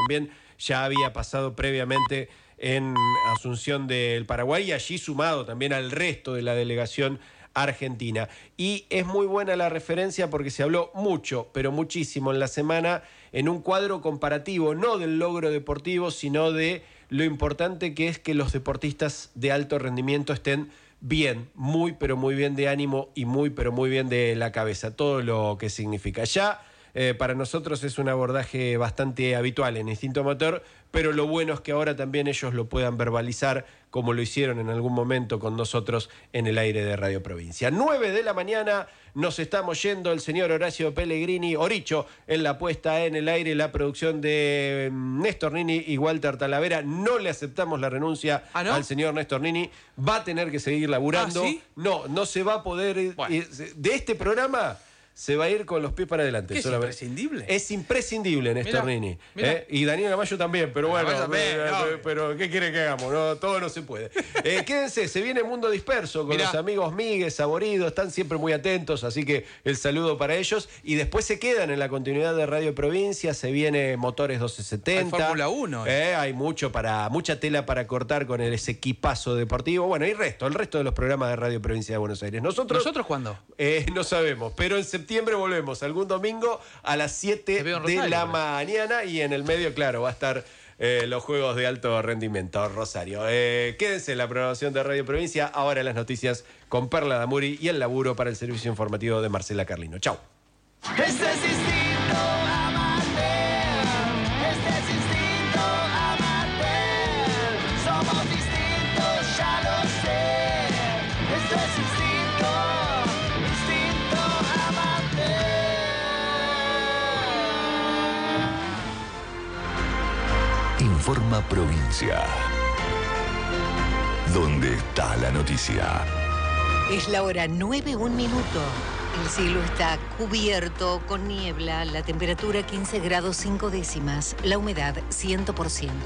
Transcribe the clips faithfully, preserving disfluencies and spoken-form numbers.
también ya había pasado previamente en Asunción del Paraguay y allí sumado también al resto de la delegación argentina. Y es muy buena la referencia porque se habló mucho, pero muchísimo en la semana en un cuadro comparativo, no del logro deportivo, sino de lo importante que es que los deportistas de alto rendimiento estén bien, muy pero muy bien de ánimo y muy pero muy bien de la cabeza, todo lo que significa. Ya eh, para nosotros es un abordaje bastante habitual en Instinto Motor, pero lo bueno es que ahora también ellos lo puedan verbalizar como lo hicieron en algún momento con nosotros en el aire de Radio Provincia. nueve de la mañana, nos estamos yendo, el señor Horacio Pellegrini, Oricho, en la puesta en el aire, la producción de Néstor Nini y Walter Talavera. No le aceptamos la renuncia ¿Ah, no? al señor Néstor Nini, va a tener que seguir laburando. ¿Ah, sí? No, no se va a poder... Bueno. eh, de este programa... se va a ir con los pies para adelante. ¿Qué es solamente. imprescindible? Es imprescindible, Néstor Mirá, Nini. mirá. ¿eh? Y Daniel Gamayo también, pero bueno, Gamayo también, pero, no. pero, pero ¿qué quiere que hagamos? No, todo no se puede. Eh, quédense, se viene Mundo Disperso con Mirá. los amigos Miguel, Saborido, están siempre muy atentos, así que el saludo para ellos. Y después se quedan en la continuidad de Radio Provincia, se viene Motores doce setenta. Hay Fórmula uno. Eh, hay mucho para, mucha tela para cortar con el, ese equipazo deportivo. Bueno, y resto, el resto de los programas de Radio Provincia de Buenos Aires. Nosotros, ¿Nosotros cuándo? Eh, no sabemos, pero en septiembre volvemos, algún domingo a las siete Te veo en de Rosario, la ¿no? mañana y en el medio, claro, va a estar eh, los juegos de alto rendimiento, Rosario. Eh, quédense en la programación de Radio Provincia, ahora las noticias con Perla Damuri y el laburo para el servicio informativo de Marcela Carlino. Chau. Este es instinto amateur, este es instinto amateur, somos distintos, ya lo sé, esto es instinto, instinto amateur. Informa Provincia. ¿Dónde está la noticia? Es la hora nueve, un minuto. El cielo está cubierto con niebla, la temperatura quince grados cinco décimas, la humedad cien por ciento.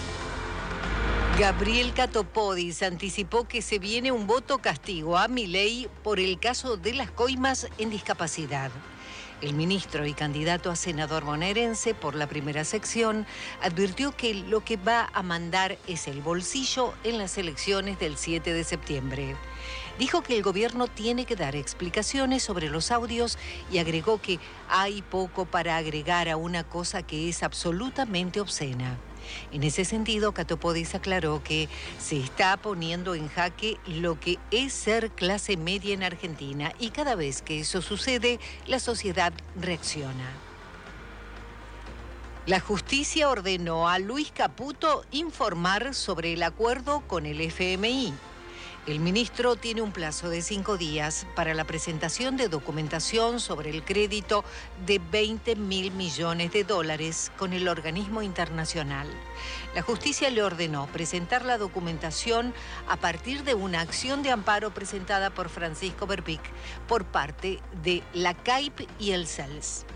Gabriel Catopodis anticipó que se viene un voto castigo a Milei por el caso de las coimas en discapacidad. El ministro y candidato a senador bonaerense por la primera sección advirtió que lo que va a mandar es el bolsillo en las elecciones del siete de septiembre. Dijo que el gobierno tiene que dar explicaciones sobre los audios y agregó que hay poco para agregar a una cosa que es absolutamente obscena. En ese sentido, Catopodis aclaró que se está poniendo en jaque lo que es ser clase media en Argentina y cada vez que eso sucede, la sociedad reacciona. La justicia ordenó a Luis Caputo informar sobre el acuerdo con el F M I. El ministro tiene un plazo de cinco días para la presentación de documentación sobre el crédito de veinte mil millones de dólares con el organismo internacional. La justicia le ordenó presentar la documentación a partir de una acción de amparo presentada por Francisco Berbic por parte de la C A I P y el C E L S.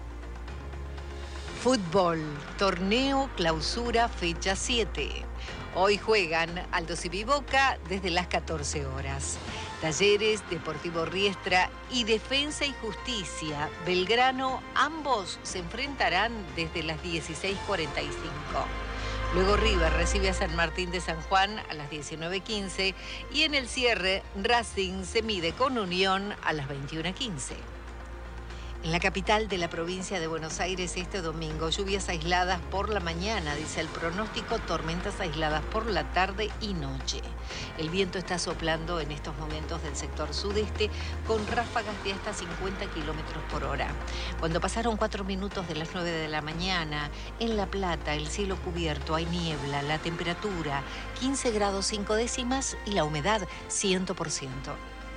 Fútbol, torneo clausura fecha siete. Hoy juegan Aldo Civi Boca desde las catorce horas. Talleres, Deportivo Riestra y Defensa y Justicia, Belgrano, ambos se enfrentarán desde las dieciséis cuarenta y cinco. Luego River recibe a San Martín de San Juan a las diecinueve quince y en el cierre Racing se mide con Unión a las veintiuna quince. En la capital de la provincia de Buenos Aires este domingo, lluvias aisladas por la mañana, dice el pronóstico, tormentas aisladas por la tarde y noche. El viento está soplando en estos momentos del sector sudeste con ráfagas de hasta cincuenta kilómetros por hora. Cuando pasaron cuatro minutos de las nueve de la mañana, en La Plata el cielo cubierto, hay niebla, la temperatura quince grados cinco décimas y la humedad cien por ciento.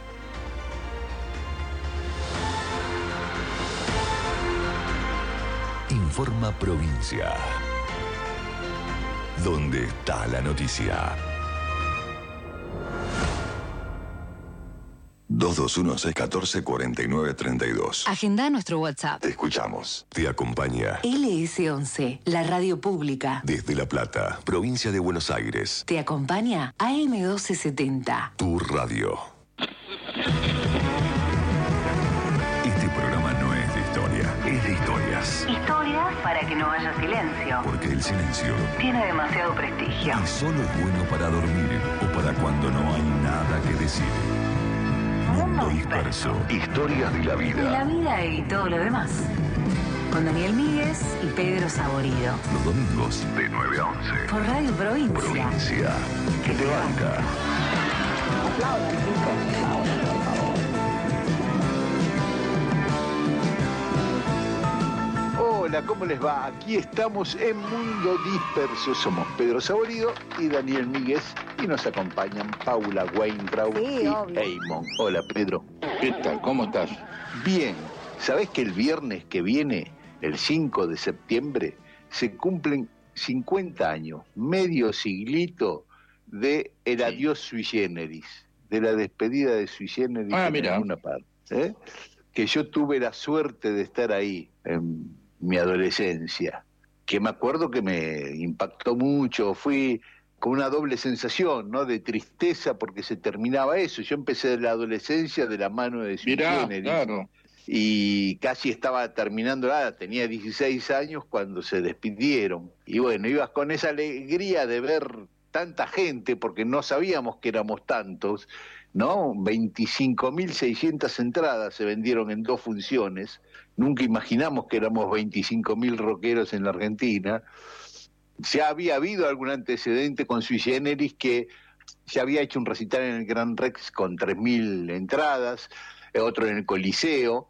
Informa Provincia. ¿Dónde está la noticia? dos dos uno, seis uno cuatro, cuatro nueve tres dos. Agenda nuestro WhatsApp. Te escuchamos. Te acompaña. L S once, la radio pública. Desde La Plata, provincia de Buenos Aires. Te acompaña A M doce setenta. Tu radio. Este programa no es de historia, es de historias. Historias para para que no haya silencio. Porque el silencio Tiene demasiado prestigio. y solo es bueno para dormir o para cuando no hay nada que decir. Mundo Disperso. Historias de la Y la vida. vida y todo lo demás. Con Daniel Míguez y Pedro Saborido. Los domingos de nueve a once. Por Radio Provincia. Provincia. Que te banca. Hola, ¿cómo les va? Aquí estamos en Mundo Disperso. Somos Pedro Saborido y Daniel Míguez y nos acompañan Paula Weintraub Sí, y obvio. Eamon. Hola, Pedro. ¿Qué tal? ¿Cómo estás? Bien, ¿sabés que el viernes que viene, el cinco de septiembre, se cumplen cincuenta años, medio siglito de el Sí. adiós sui generis, de la despedida de sui generis Ah, en mira. alguna parte? ¿eh? Que yo tuve la suerte de estar ahí en mi adolescencia, que me acuerdo que me impactó mucho, fui con una doble sensación, ¿no? De tristeza porque se terminaba eso. Yo empecé la adolescencia de la mano de Sui Mirá, Generis claro. y casi estaba terminando la, tenía dieciséis años cuando se despidieron. Y bueno, ibas con esa alegría de ver tanta gente, porque no sabíamos que éramos tantos, ¿no? veinticinco mil seiscientas entradas se vendieron en dos funciones. Nunca imaginamos que éramos veinticinco mil rockeros en la Argentina. Ya había habido algún antecedente con Sui Generis, que ya había hecho un recital en el Gran Rex con tres mil entradas, otro en el Coliseo,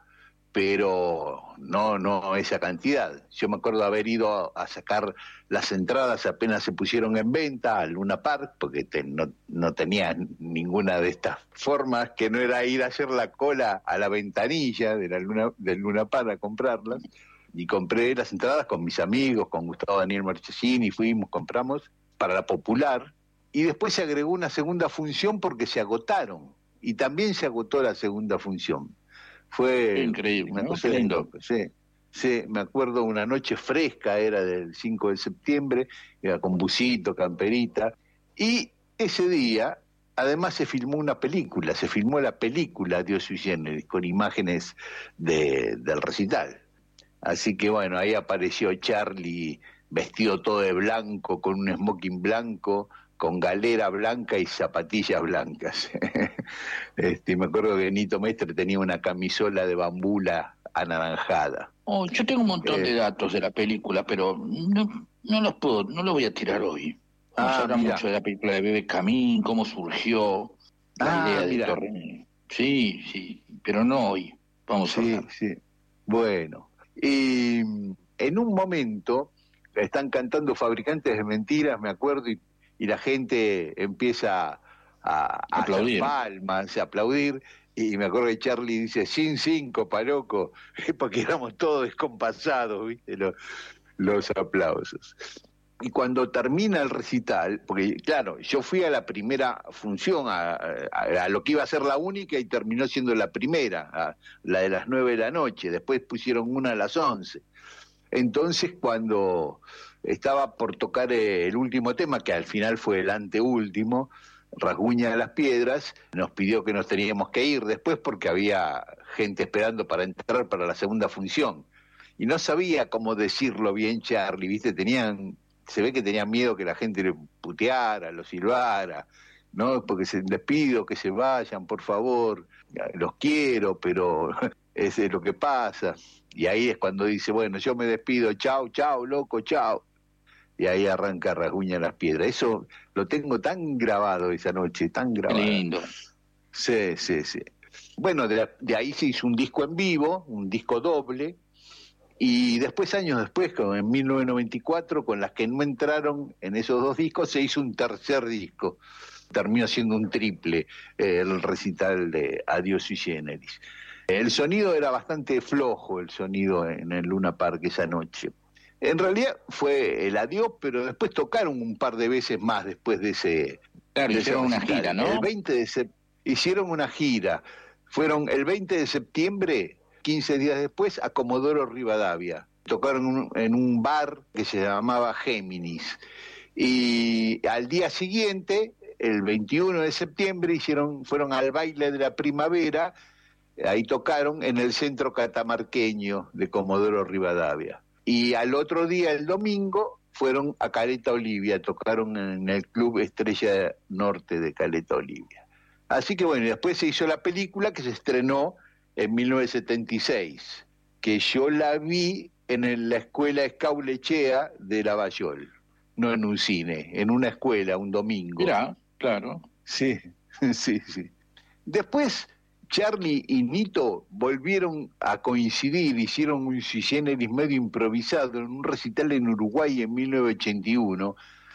pero no, no esa cantidad. Yo me acuerdo de haber ido a, a sacar las entradas apenas se pusieron en venta al Luna Park, porque te- no, no tenía ninguna de estas formas, que no era ir a hacer la cola a la ventanilla de la Luna, del Luna Park a comprarlas. Y compré las entradas con mis amigos, con Gustavo Daniel Marchesini, fuimos, compramos para la Popular, y después se agregó una segunda función porque se agotaron, y también se agotó la segunda función. Fue Qué increíble, una ¿no? cosa Qué de lindo. loco, sí. Sí, me acuerdo una noche fresca, era del cinco de septiembre, era con busito, camperita, y ese día además se filmó una película, se filmó la película Dios sui generis, con imágenes de, del recital. Así que bueno, ahí apareció Charlie vestido todo de blanco, con un smoking blanco, con galera blanca y zapatillas blancas. este, me acuerdo que Nito Mestre tenía una camisola de bambula anaranjada. Oh, yo tengo un montón Eh. de datos de la película, pero no, no los puedo, no los voy a tirar hoy. Vamos Ah, a hablar mirá. mucho de la película de Bebe Camín, cómo surgió la Ah, idea de mirá. Torre. Sí, sí, pero no hoy. Vamos a Sí, hablar. sí. Bueno, y mm, en un momento están cantando Fabricantes de Mentiras, me acuerdo, y, y la gente empieza a, a hacer Aplaudir. palmas, a aplaudir, y me acuerdo que Charlie dice, sin síncopa, loco, porque éramos todos descompasados, ¿viste? Los, los aplausos. Y cuando termina el recital, porque claro, yo fui a la primera función, a, a- a lo que iba a ser la única y terminó siendo la primera, a la de las nueve de la noche, después pusieron una a las once. Entonces cuando estaba por tocar eh, el último tema, que al final fue el anteúltimo, Rasguña de las Piedras, nos pidió que nos teníamos que ir después porque había gente esperando para entrar para la segunda función. Y no sabía cómo decirlo bien Charlie, ¿viste? Tenían, se ve que tenían miedo que la gente le puteara, lo silbara, ¿no? Porque se, les pido que se vayan, por favor, los quiero, pero ese es lo que pasa. Y ahí es cuando dice, bueno, yo me despido, chao, chao, loco, chao. Y ahí arranca Rasguña de las Piedras. Eso lo tengo tan grabado esa noche, tan Qué grabado. lindo. Sí, sí, sí. Bueno, de, la- de ahí se hizo un disco en vivo, un disco doble, y después, años después, como en mil novecientos noventa y cuatro, con las que no entraron en esos dos discos, se hizo un tercer disco. Terminó siendo un triple, eh, el recital de Adiós sui generis. El sonido era bastante flojo, el sonido en el Luna Park esa noche. En realidad fue el adiós, pero después tocaron un par de veces más después de ese... Claro, de hicieron ese una recital. gira, ¿no? El veinte de sep- hicieron una gira. Fueron el veinte de septiembre, quince días después, a Comodoro Rivadavia. Tocaron un- en un bar que se llamaba Géminis. Y al día siguiente, el veintiuno de septiembre, hicieron, fueron al baile de la primavera. Ahí tocaron en el centro catamarqueño de Comodoro Rivadavia. Y al otro día, el domingo, fueron a Caleta Olivia, tocaron en el Club Estrella Norte de Caleta Olivia. Así que bueno, después se hizo la película que se estrenó en mil novecientos setenta y seis, que yo la vi en el- la escuela Escaulechea de Lavallol, no en un cine, en una escuela, un domingo. Mirá, claro. Sí, sí, sí. Después, Charlie y Nito volvieron a coincidir, hicieron un sui generis medio improvisado en un recital en Uruguay en mil novecientos ochenta y uno,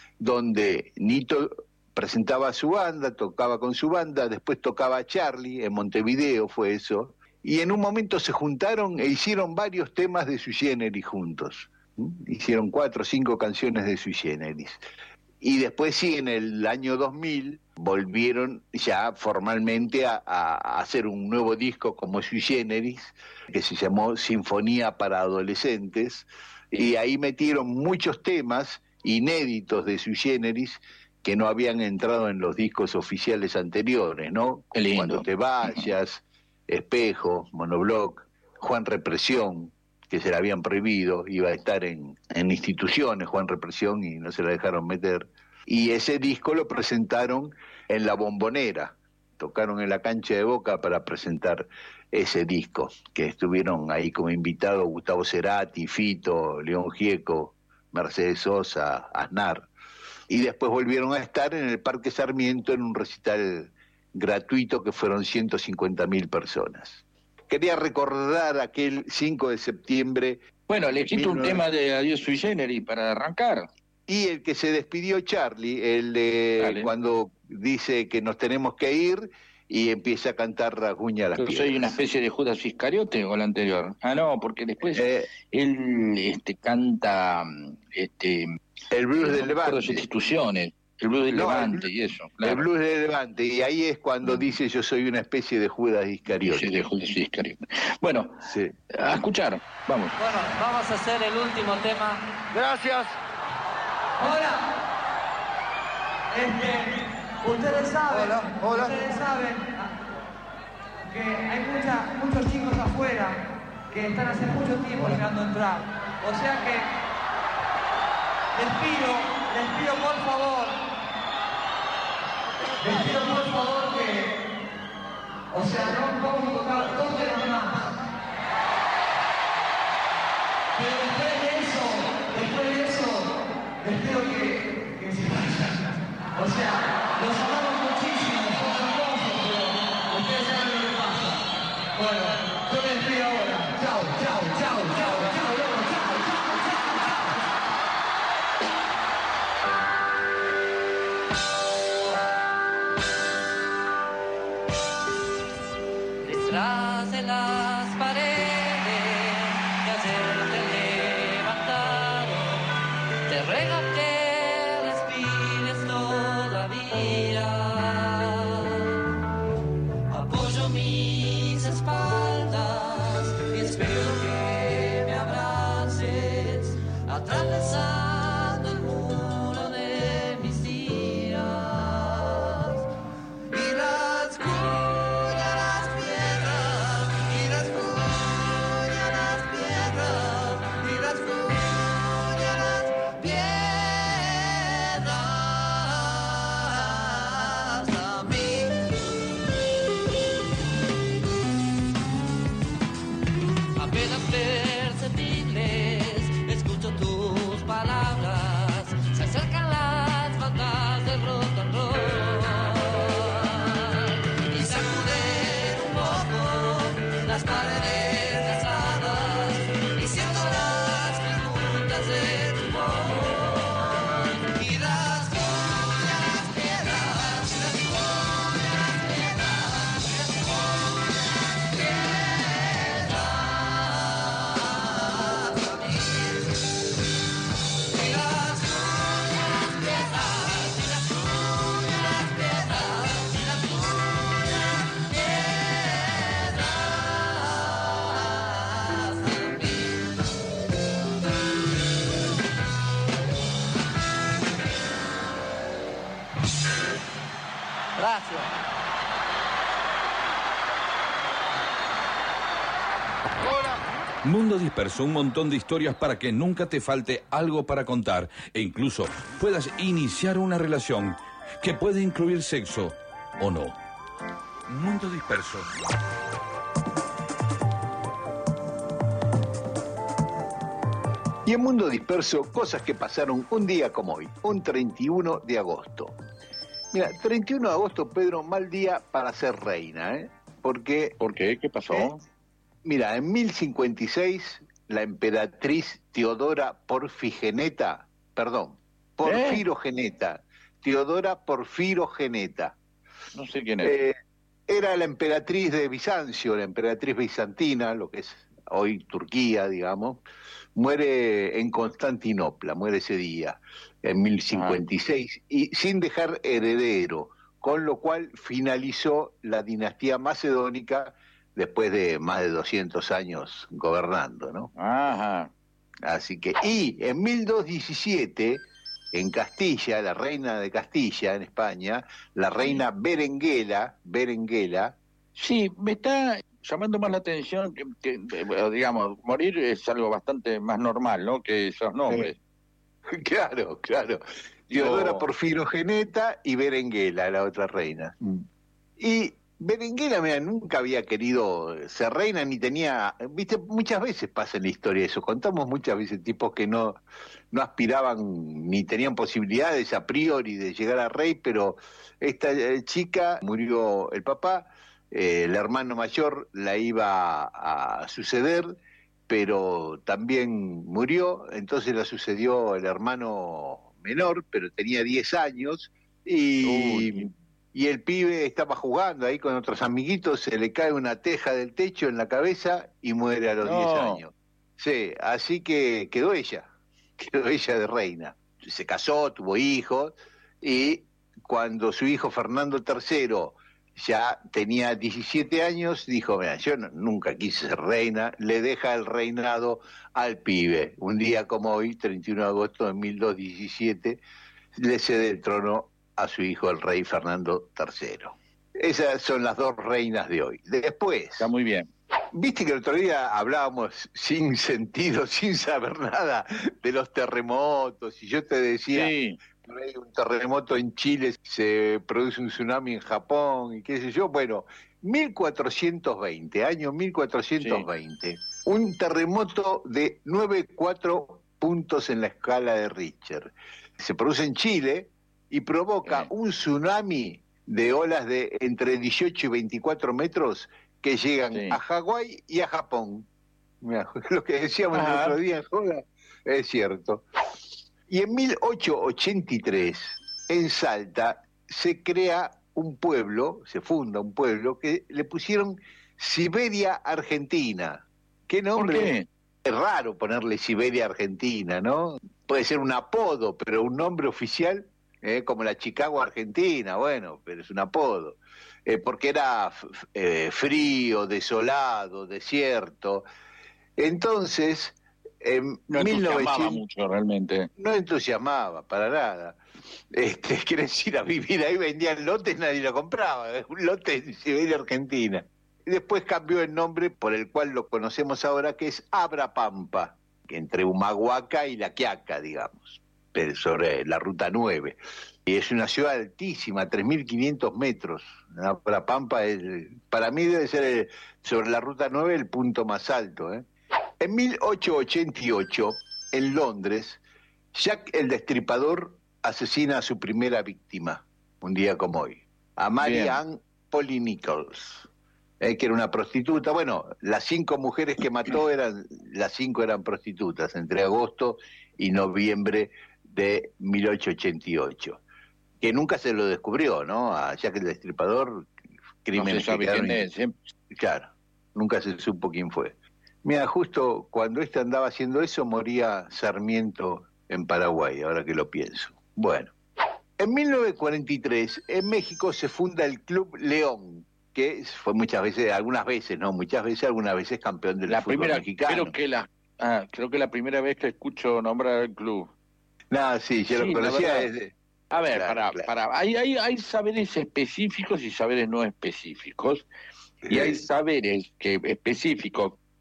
donde Nito presentaba a su banda, tocaba con su banda, después tocaba Charlie, en Montevideo fue eso, y en un momento se juntaron e hicieron varios temas de sui generis juntos. ¿Mm? Hicieron cuatro o cinco canciones de sui generis. Y después sí, en el año dos mil, volvieron ya formalmente a, a hacer un nuevo disco como sui generis, que se llamó Sinfonía para Adolescentes, y ahí metieron muchos temas inéditos de sui generis que no habían entrado en los discos oficiales anteriores, ¿no? Qué lindo. Cuando te vayas, Espejo, Monobloc, Juan Represión, que se la habían prohibido, iba a estar en, en instituciones Juan Represión y no se la dejaron meter. Y ese disco lo presentaron en La Bombonera, tocaron en la cancha de Boca para presentar ese disco, que estuvieron ahí como invitados Gustavo Cerati, Fito, León Gieco, Mercedes Sosa, Aznar. Y después volvieron a estar en el Parque Sarmiento en un recital gratuito que fueron ciento cincuenta mil personas. Quería recordar aquel cinco de septiembre. Bueno, elegiste un mil novecientos tema de Adiós Sui Generis para arrancar. Y el que se despidió Charlie, el de Dale. cuando dice que nos tenemos que ir y empieza a cantar Rasguña las Yo piedras. soy una especie de Judas Iscariote o el anterior. Ah, no, porque después Eh, él este, canta este, el blues no del me acuerdo Levante. sustituciones, el blues del No, el Levante blues- y eso. El Claro. blues del Levante. Y ahí es cuando dice yo soy una especie de Judas Iscariote. Sí, de Judas Iscariote. Bueno, Sí. a escuchar, vamos. Bueno, vamos a hacer el último tema. Gracias. Hola. Este, ustedes saben, Hola, hola. ustedes saben que hay mucha, muchos chicos afuera que están hace mucho tiempo esperando entrar. O sea que les pido, les pido por favor, les pido por favor que, o sea, no vamos a tocar dos temas más. Pero después de eso, después de eso, les pido que, que se vayan. O sea, los amamos muchísimo, somos hermosos, pero ustedes saben lo que pasa. Bueno, yo me despido ahora. Chao, chao, chao, chao, chao, loco, chao, chao, chao. Detrás de las paredes que ayer te levantaron, te ruego que respires todavía. Apoyo mis espaldas y espero que me abraces, atravesando el muro de mis días. Y rasguña las piedras, y rasguña las piedras, y rasguña las piedras a mí. Apenas perceptibles, escucho tus palabras, se acercan las bandas del rock and roll y sacuden un poco las paredes gastadas y siento las preguntas de tu voz y rasguña las piedras, rasguña las piedras, rasguña las piedras a mí. Y rasguña las piedras, y rasguña las piedras, y rasguña las piedras a mí. Gracias. Hola. Mundo Disperso, un montón de historias para que nunca te falte algo para contar e incluso puedas iniciar una relación que puede incluir sexo o no. Mundo Disperso. Y en Mundo Disperso, cosas que pasaron un día como hoy, un treinta y uno de agosto. Mira, treinta y uno de agosto, Pedro, mal día para ser reina, ¿eh? Porque... ¿Por qué? ¿Qué pasó? ¿eh? Mira, en mil cincuenta y seis, la emperatriz Teodora Porfigeneta, perdón, Porfirogeneta, Teodora Porfirogeneta. No sé quién es. Eh, era la emperatriz de Bizancio, la emperatriz bizantina, lo que es hoy Turquía, digamos. Muere en Constantinopla, muere ese día, en mil cincuenta y seis, ah. y sin dejar heredero, con lo cual finalizó la dinastía macedónica después de más de doscientos años gobernando, ¿no? Ajá. Así que, y en mil doscientos diecisiete, en Castilla, la reina de Castilla, en España, la reina Berenguela, Berenguela... Sí, me está llamando más la atención que, que, digamos, morir es algo bastante más normal, ¿no?, que esos nombres. Sí. Claro, claro. Teodora oh. Porfirogeneta y Berenguela, la otra reina. Mm. Y Berenguela, mira, nunca había querido ser reina, ni tenía, viste, muchas veces pasa en la historia eso, contamos muchas veces tipos que no, no aspiraban ni tenían posibilidades a priori de llegar a rey, pero esta eh, chica murió el papá, eh, el hermano mayor la iba a, a suceder, pero también murió, entonces la sucedió el hermano menor, pero tenía diez años, y... Uy. Y el pibe estaba jugando ahí con otros amiguitos, se le cae una teja del techo en la cabeza y muere a los diez no. años. Sí, así que quedó ella, quedó ella de reina. Se casó, tuvo hijos, y cuando su hijo Fernando tercero ya tenía diecisiete años, dijo, mira, yo no, nunca quise ser reina, le deja el reinado al pibe. Un día como hoy, treinta y uno de agosto de mil doscientos diecisiete, le cede el trono a su hijo el rey Fernando tercero. Esas son las dos reinas de hoy. Después... Está muy bien. Viste que el otro día hablábamos sin sentido, sin saber nada de los terremotos, y yo te decía, sí, por ahí un terremoto en Chile, se produce un tsunami en Japón, y qué sé yo. Bueno, mil cuatrocientos veinte, año mil cuatrocientos veinte, sí, un terremoto de nueve coma cuatro puntos en la escala de Richter. Se produce en Chile, y provoca eh. un tsunami de olas de entre dieciocho y veinticuatro metros que llegan sí. a Hawái y a Japón. Mirá, lo que decíamos Ajá. el otro día en joda es cierto. Y en mil ochocientos ochenta y tres, en Salta, se crea un pueblo, se funda un pueblo, que le pusieron Siberia Argentina. ¿Qué nombre? ¿Por qué? Es raro ponerle Siberia Argentina, ¿no? Puede ser un apodo, pero un nombre oficial... Eh, como la Chicago Argentina, bueno, pero es un apodo, eh, porque era eh, frío, desolado, desierto. Entonces, en no mil novecientos... entusiasmaba mucho realmente. No entusiasmaba, para nada. Este, querés ir a vivir ahí, vendían lotes, nadie lo compraba, un lote en Siberia Argentina. Y después cambió el nombre por el cual lo conocemos ahora, que es Abrapampa, entre Humahuaca y La Quiaca, digamos, sobre la ruta nueve. Y es una ciudad altísima, tres mil quinientos metros. Abrapampa es, para mí debe ser el, sobre la ruta nueve el punto más alto, ¿eh? En mil ochocientos ochenta y ocho, en Londres, Jack el Destripador asesina a su primera víctima, un día como hoy, a Mary Ann Polly Nichols, eh, que era una prostituta. Bueno, las cinco mujeres que mató, eran las cinco eran prostitutas, entre agosto y noviembre de mil ochocientos ochenta y ocho, que nunca se lo descubrió, ¿no? A Jack el Destripador, crímenes no se sabe que quedaron... quién es, ¿eh? Claro, nunca se supo quién fue. Mira, justo cuando este andaba haciendo eso, moría Sarmiento en Paraguay, ahora que lo pienso. Bueno, en mil novecientos cuarenta y tres, en México se funda el Club León, que fue muchas veces, algunas veces, no, muchas veces, algunas veces campeón del la fútbol primera, mexicano. Creo que la, ah, creo que la primera vez que escucho nombrar al club. No, sí, yo sí, lo conocía desde... A ver, claro, para, claro. para, hay, hay, hay saberes específicos y saberes no específicos, y hay saberes que específicos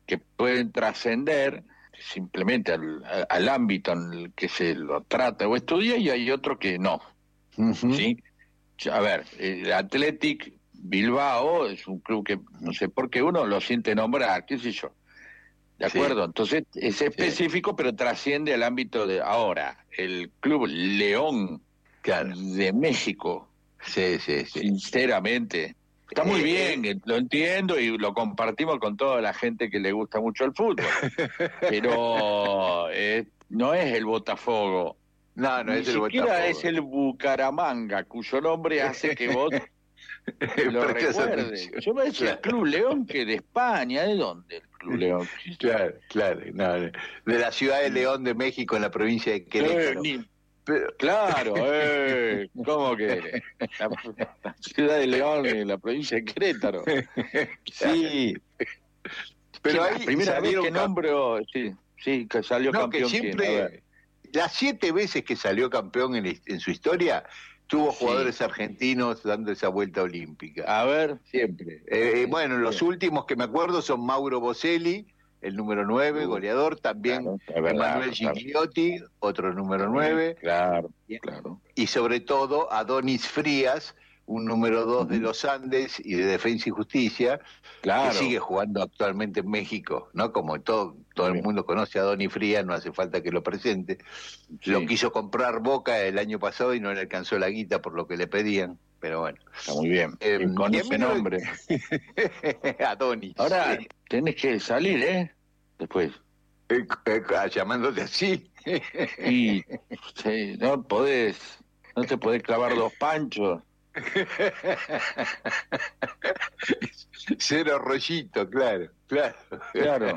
que pueden trascender simplemente al, al ámbito en el que se lo trata o estudia, y hay otro que no. Ujú. ¿Sí? A ver, el Athletic Bilbao es un club que no sé por qué uno lo siente nombrar, qué sé yo. ¿De Sí. acuerdo? Entonces es específico, pero trasciende al ámbito de ahora. El Club León Claro. de México, Sí, sí, sí. sinceramente, está muy Eh, bien, eh, lo entiendo y lo compartimos con toda la gente que le gusta mucho el fútbol, pero eh, no es el Botafogo. No, no Ni es el siquiera Botafogo. es el Bucaramanga, cuyo nombre hace que vos lo Prestas recuerdes. atención. Yo me decía el Claro. Club León, que de España, ¿de dónde el Club León? Claro, claro. No, no. De la ciudad de León de México, en la provincia de Querétaro. Eh, ni- Pero, Claro, eh, ¿cómo que? La, la ciudad de León, en la provincia de Querétaro. Sí, pero sí, ahí la primera vez salieron que cam- nombro, sí, sí, que salió No, que campeón quién, a ver. siempre, las siete veces que salió campeón en, en su historia, tuvo Sí. jugadores argentinos dando esa vuelta olímpica. A ver, siempre. Eh, Sí, bueno, los sí. últimos que me acuerdo son Mauro Boselli, el número nueve, Uh, goleador, también claro, es verdad, Emanuel claro. Gigliotti, otro número Sí, nueve, claro, claro. y sobre todo Adonis Frías, un número dos de Ujú. los Andes y de Defensa y Justicia, Claro. que sigue jugando actualmente en México, ¿no? Como todo, todo el Bien. mundo conoce a Adonis Frías, no hace falta que lo presente. Sí, Lo quiso comprar Boca el año pasado y no le alcanzó la guita por lo que le pedían, pero bueno. está muy bien. Eh, Eh, con y a ese mí no- nombre. Adonis. Ahora Sí. tenés que salir, ¿eh? Después. Eh, eh, llamándote así. Y sí, no podés, no te podés clavar dos panchos. Cero rollito, claro, claro. Claro.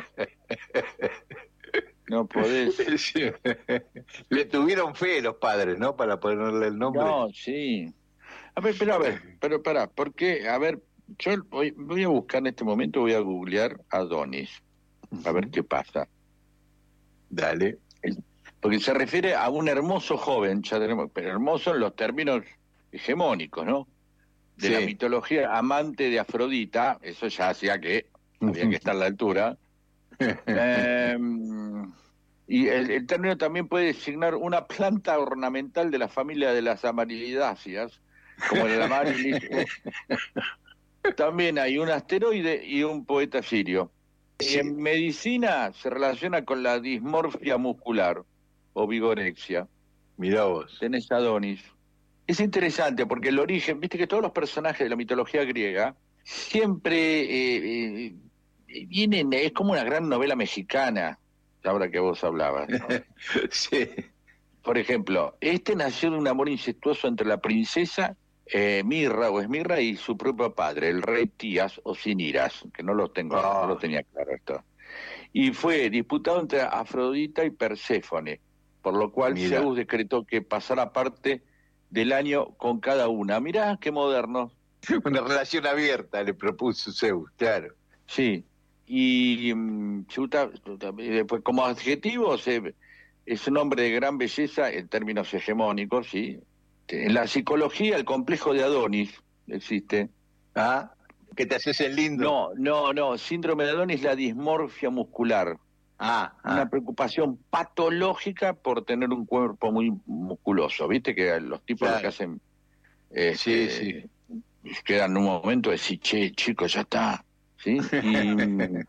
No podés. Sí. Le tuvieron fe los padres, ¿no? Para ponerle el nombre. No, sí. A ver, pero a ver, pero pará, ¿por qué? A ver, yo voy, voy a buscar en este momento, voy a googlear Adonis, a ver qué pasa. Dale. Porque se refiere a un hermoso joven, ya tenemos, pero hermoso en los términos hegemónicos, ¿no? De Sí. la mitología amante de Afrodita, eso ya hacía que había que estar a la altura. Eh, y el, el término también puede designar una planta ornamental de la familia de las amarilidáceas, como el amarilis. También hay un asteroide y un poeta sirio. Sí. En medicina se relaciona con la dismorfia muscular o vigorexia. Mirá vos. Tenés Adonis. Es interesante porque el origen, viste que todos los personajes de la mitología griega siempre eh, eh, vienen, es como una gran novela mexicana, ahora que vos hablabas, ¿no? Sí. Por ejemplo, este nació de un amor incestuoso entre la princesa eh, Mirra o Esmirra y su propio padre, el rey Tías o Siniras, que no lo tengo, Ah. no lo tenía claro esto. Y fue disputado entre Afrodita y Perséfone, por lo cual Mira. Zeus decretó que pasara parte del año con cada una. Mirá qué moderno. Una relación abierta le propuso Zeus, claro. Sí. Y mm, chuta- chuta- después, como adjetivo, se- es un hombre de gran belleza en términos hegemónicos, sí. En la psicología, el complejo de Adonis existe. ¿Ah? Que te haces el lindo. No, no, no. Síndrome de Adonis, la dismorfia muscular. Ah, ah. Una preocupación patológica por tener un cuerpo muy musculoso. Viste que los tipos Claro. lo que hacen Sí, este, sí. quedan en un momento de decir, che, chicos, ya está. ¿Sí? Y mm,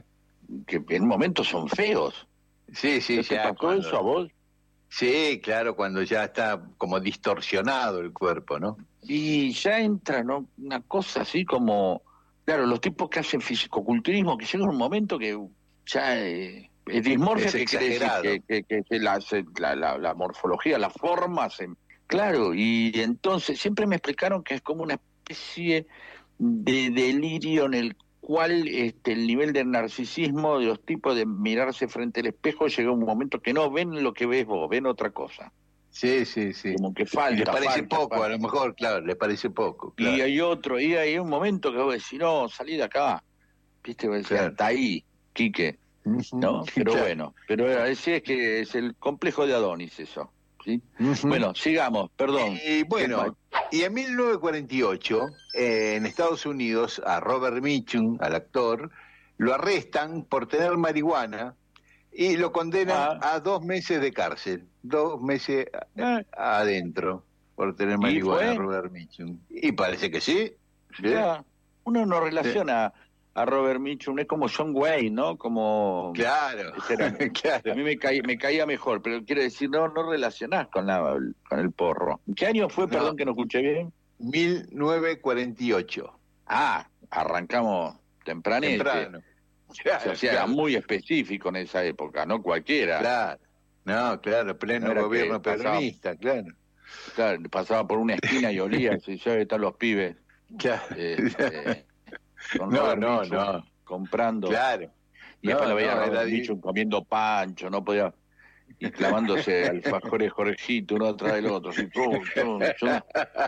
que en momentos son feos. Sí, sí, ¿Te ya. pasó cuando- eso a vos? Sí, claro, cuando ya está como distorsionado el cuerpo, ¿no? Y ya entra, ¿no? Una cosa así como, claro, los tipos que hacen fisicoculturismo, que llega un momento que ya eh, es dismorfia, Es que quiere decir exagerado. que, que, que- que la, se- la, la- la morfología, la forma, se- claro, y entonces siempre me explicaron que es como una especie de delirio en el cual este, el nivel de narcisismo de los tipos de mirarse frente al espejo llega a un momento que no ven lo que ves vos, ven otra cosa. Sí, sí, sí. Como que Y falta, le parece falta, poco, falta. a lo mejor, claro, le parece poco. Y Claro. hay otro, y hay un momento que vos decís, no, salí de acá. Viste, vos decís, Claro. hasta ahí, Quique, ¿no? Pero Claro. bueno, pero así es que es el complejo de Adonis eso, ¿sí? Ujú. Bueno, sigamos, perdón. Y bueno, y en mil novecientos cuarenta y ocho, eh, en Estados Unidos, a Robert Mitchum, al actor, lo arrestan por tener marihuana y lo condenan Ah. a dos meses de cárcel, dos meses Ah. adentro por tener ¿Y marihuana, fue? Robert Mitchum. Y parece que sí. ¿sí? Ya, uno no relaciona a Robert Mitchum, es como John Wayne, ¿no? Como... Claro, Ese era- claro. A mí me, caí- me caía mejor, pero quiere decir, no no relacionás con, la, con el porro. ¿Qué año fue, No. perdón, que no escuché bien? mil novecientos cuarenta y ocho. Ah, arrancamos tempranete. Temprano. O sea, Claro, era claro, muy específico en esa época, no cualquiera. claro. No, claro, pleno No era gobierno que pasaba- peronista, claro. Claro, pasaba por una esquina y olía, si ya están los pibes. Claro. este, con No, Robert no, Mitchum no. comprando. Claro. Y después No, lo veía no, a Robert era di- Mitchum comiendo pancho, no podía. Y clavándose alfajores Jorgito uno atrás del otro. Así, tum, tum, tum.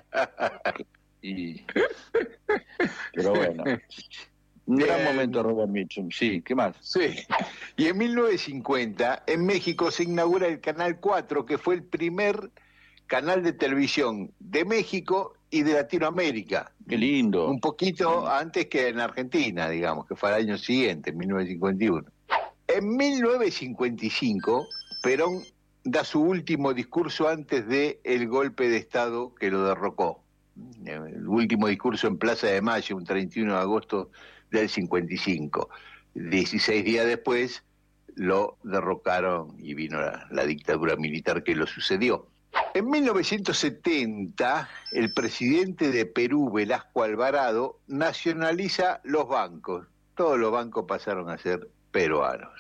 Y... Pero bueno. Un gran Bien. momento, Robert Mitchum. Sí, ¿qué más? Sí. Y en mil novecientos cincuenta, en México se inaugura el Canal cuatro, que fue el primer canal de televisión de México y de Latinoamérica. Qué lindo. Un poquito antes que en Argentina, digamos, que fue al año siguiente, en mil novecientos cincuenta y uno. En mil novecientos cincuenta y cinco, Perón da su último discurso antes del golpe de Estado que lo derrocó. El último discurso en Plaza de Mayo, un treinta y uno de agosto del cincuenta y cinco. dieciséis días después lo derrocaron y vino la, la dictadura militar que lo sucedió. En mil novecientos setenta, el presidente de Perú, Velasco Alvarado, nacionaliza los bancos. Todos los bancos pasaron a ser peruanos.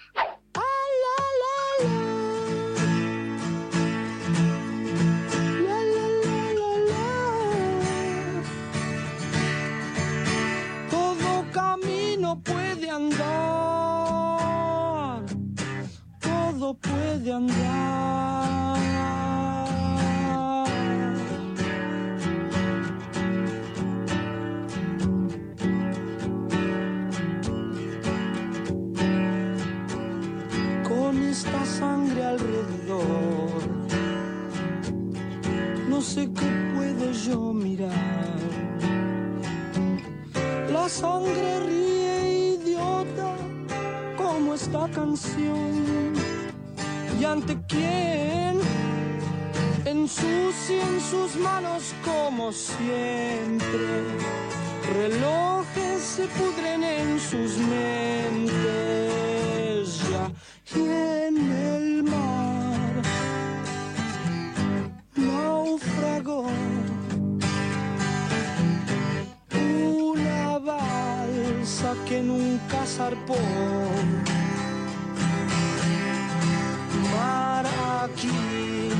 Todo camino puede andar, todo puede andar. Con esta sangre alrededor, no sé qué puedo yo mirar. La sangre ríe idiota como esta canción. ¿Y ante quién? Ensucian sus manos como siempre. Relojes se pudren en sus mentes ya. Y en el mar naufragó una balsa que nunca zarpó. Mar aquí,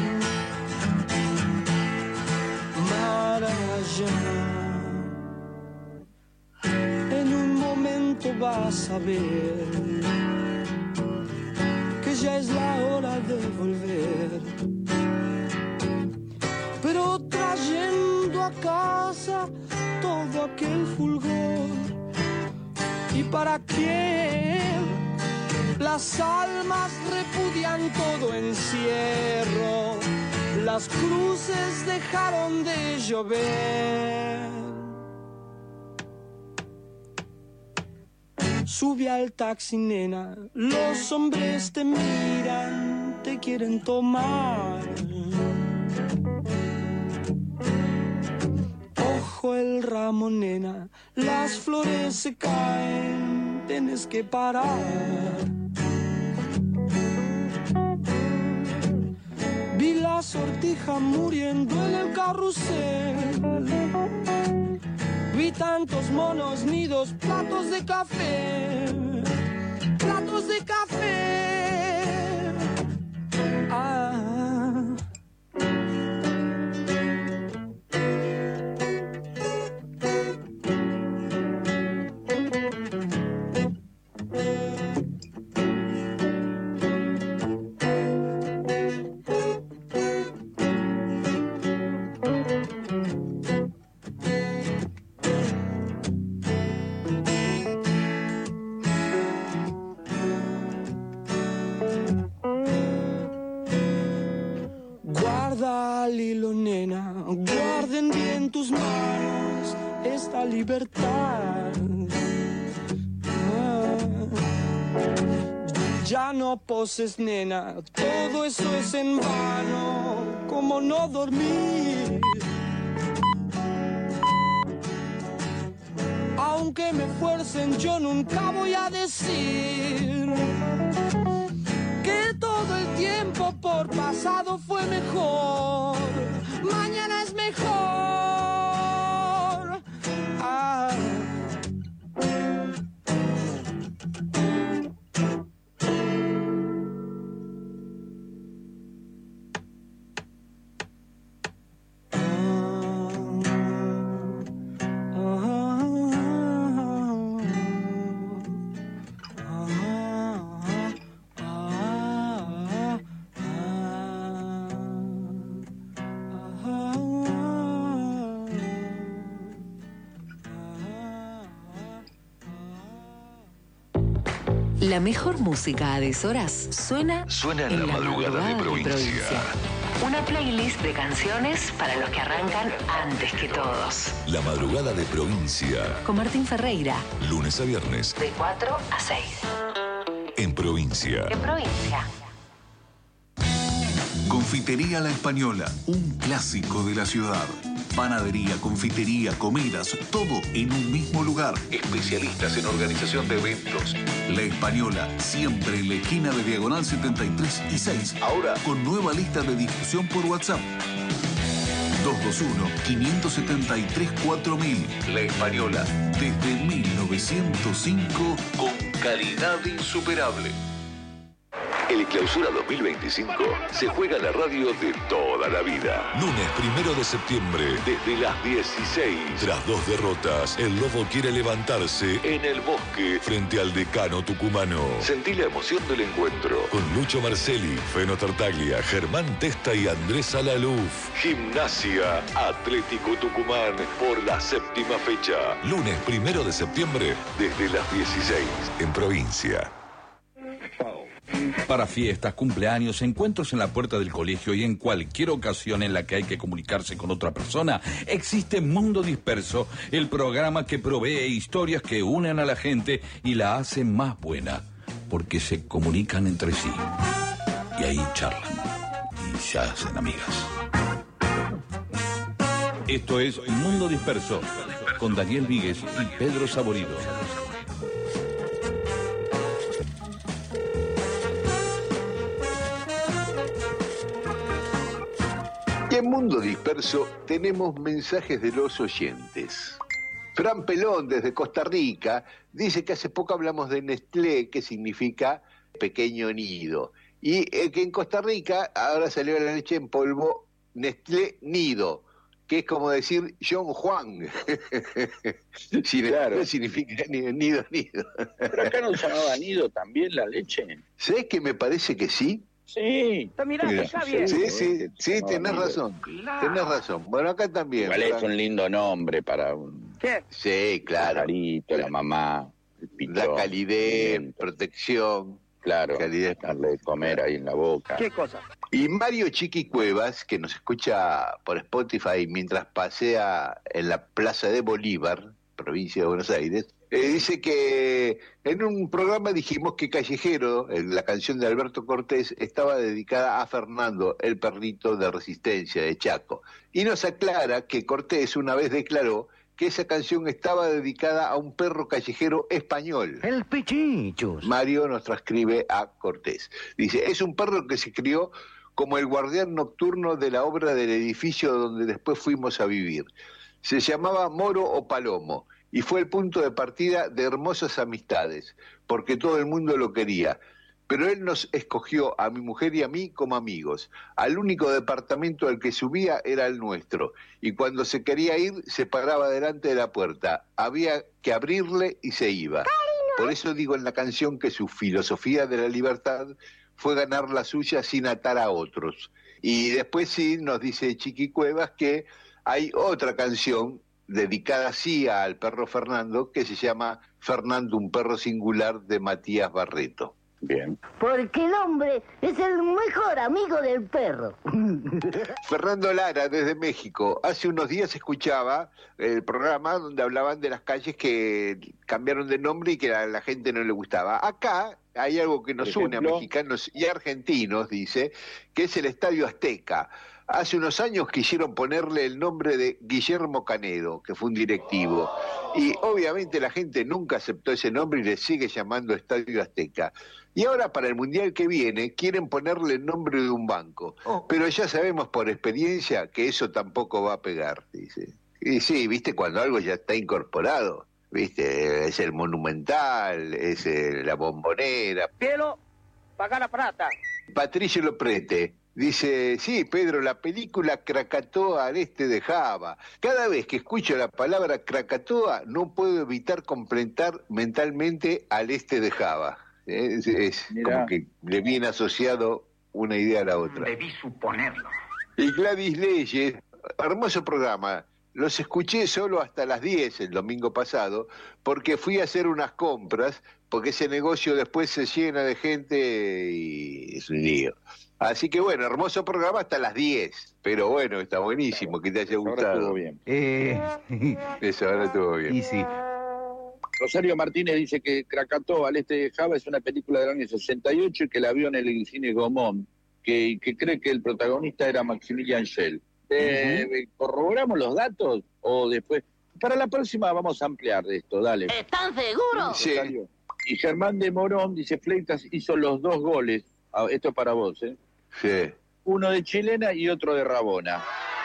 mar allá. En un momento vas a ver que ya es la hora de volver. Pero trayendo a casa todo aquel fulgor. ¿Y para quién? Las almas repudian todo encierro. Las cruces dejaron de llover. Sube al taxi, nena. Los hombres te miran, te quieren tomar. Ojo el ramo, nena. Las flores se caen, tienes que parar. Vi la sortija muriendo en el carrusel. Vi tantos monos, nidos, platos de café. Platos de café. Ah. Guarda al hilo, nena, guarden bien tus manos esta libertad. Ah. Ya no poses, nena, todo eso es en vano, como no dormir. Aunque me fuercen, yo nunca voy a decir que todo el tiempo por pasado fue mejor. Mañana es mejor. Ah. La mejor música a deshoras suena, Suena en la madrugada de provincia. Una playlist de canciones para los que arrancan antes que todos. La madrugada de provincia. Con Martín Ferreira. Lunes a viernes. De cuatro a seis. En provincia. En provincia. Confitería La Española, un clásico de la ciudad. Panadería, confitería, comidas, todo en un mismo lugar. Especialistas en organización de eventos. La Española, siempre en la esquina de Diagonal setenta y tres y seis. Ahora con nueva lista de difusión por WhatsApp. dos dos uno, cinco siete tres, cuatro mil. La Española, desde mil novecientos cinco, con calidad insuperable. El Clausura dos mil veinticinco se juega en la radio de toda la vida. Lunes primero de septiembre, desde las dieciséis. Tras dos derrotas, el Lobo quiere levantarse en el bosque frente al Decano tucumano. Sentí la emoción del encuentro con Lucho Marcelli, Feno Tartaglia, Germán Testa y Andrés Alaluf. Gimnasia Atlético Tucumán por la séptima fecha. Lunes primero de septiembre, desde las dieciséis, en provincia. Para fiestas, cumpleaños, encuentros en la puerta del colegio y en cualquier ocasión en la que hay que comunicarse con otra persona, existe Mundo Disperso, el programa que provee historias que unen a la gente y la hacen más buena, porque se comunican entre sí. Y ahí charlan y se hacen amigas. Esto es Mundo Disperso, con Daniel Víguez y Pedro Saborido. Y en Mundo Disperso tenemos mensajes de los oyentes. Fran Pelón, desde Costa Rica, dice que hace poco hablamos de Nestlé, que significa pequeño nido. Y eh, que en Costa Rica ahora salió la leche en polvo Nestlé Nido, que es como decir John Juan. Si claro. Significa nido, nido, nido. Pero acá no se llamaba nido también la leche. ¿Sabés que me parece que sí? Sí. Mira, está bien. Sí, sí, sí, tenés razón. Claro. Tenés razón. Bueno, acá también. Igual es un lindo nombre para un... ¿Qué? Sí, claro. Pajarito, la mamá, el pichón, la calidez, protección. Claro, calidez. Darle de comer ahí en la boca. ¿Qué cosa? Y Mario Chiqui Cuevas, que nos escucha por Spotify mientras pasea en la Plaza de Bolívar, provincia de Buenos Aires, Eh, dice que en un programa dijimos que Callejero, en la canción de Alberto Cortés, estaba dedicada a Fernando, el perrito de Resistencia de Chaco. Y nos aclara que Cortés una vez declaró que esa canción estaba dedicada a un perro callejero español. El Pichichos. Mario nos transcribe a Cortés. Dice, es un perro que se crió como el guardián nocturno de la obra del edificio donde después fuimos a vivir. Se llamaba Moro o Palomo. Y fue el punto de partida de hermosas amistades, porque todo el mundo lo quería. Pero él nos escogió a mi mujer y a mí como amigos. Al único departamento al que subía era el nuestro. Y cuando se quería ir, se paraba delante de la puerta. Había que abrirle y se iba. Por eso digo en la canción que su filosofía de la libertad fue ganar la suya sin atar a otros. Y después sí nos dice Chiqui Cuevas que hay otra canción dedicada así al perro Fernando, que se llama Fernando, un perro singular, de Matías Barreto. Bien. Porque el hombre es el mejor amigo del perro. Fernando Lara, desde México. Hace unos días escuchaba el programa donde hablaban de las calles que cambiaron de nombre y que a la gente no le gustaba. Acá hay algo que nos Por une a ejemplo. mexicanos y argentinos, dice, que es el Estadio Azteca. Hace unos años quisieron ponerle el nombre de Guillermo Canedo, que fue un directivo, y obviamente la gente nunca aceptó ese nombre y le sigue llamando Estadio Azteca. Y ahora para el Mundial que viene quieren ponerle el nombre de un banco, pero ya sabemos por experiencia que eso tampoco va a pegar, dice. Y sí, viste, cuando algo ya está incorporado, viste, es el Monumental, es el- la Bombonera. Cielo, paga la plata. Patricio Loprete dice, sí, Pedro, la película Krakatoa al este de Java. Cada vez que escucho la palabra Krakatoa no puedo evitar completar mentalmente al este de Java. Es, es como que le viene asociado una idea a la otra. Debí suponerlo. Y Gladys Leyes, hermoso programa. Los escuché solo hasta las diez el domingo pasado, porque fui a hacer unas compras, porque ese negocio después se llena de gente y es un lío. Así que bueno, hermoso programa hasta las diez, pero bueno, está buenísimo, que te haya gustado. Ahora estuvo bien. Eh, Eso, ahora estuvo bien. y sí. Rosario Martínez dice que Krakatoa al este de Java es una película del año sesenta y ocho y que la vio en el cine Gaumont, que, que cree que el protagonista era Maximilian Schell. Eh, ¿Corroboramos los datos o después? Para la próxima vamos a ampliar de esto, dale. ¿Están seguros? Sí. Rosario. Y Germán de Morón dice, Fleitas hizo los dos goles. Ah, esto es para vos, ¿eh? Sí. Uno de Chilena y otro de Rabona.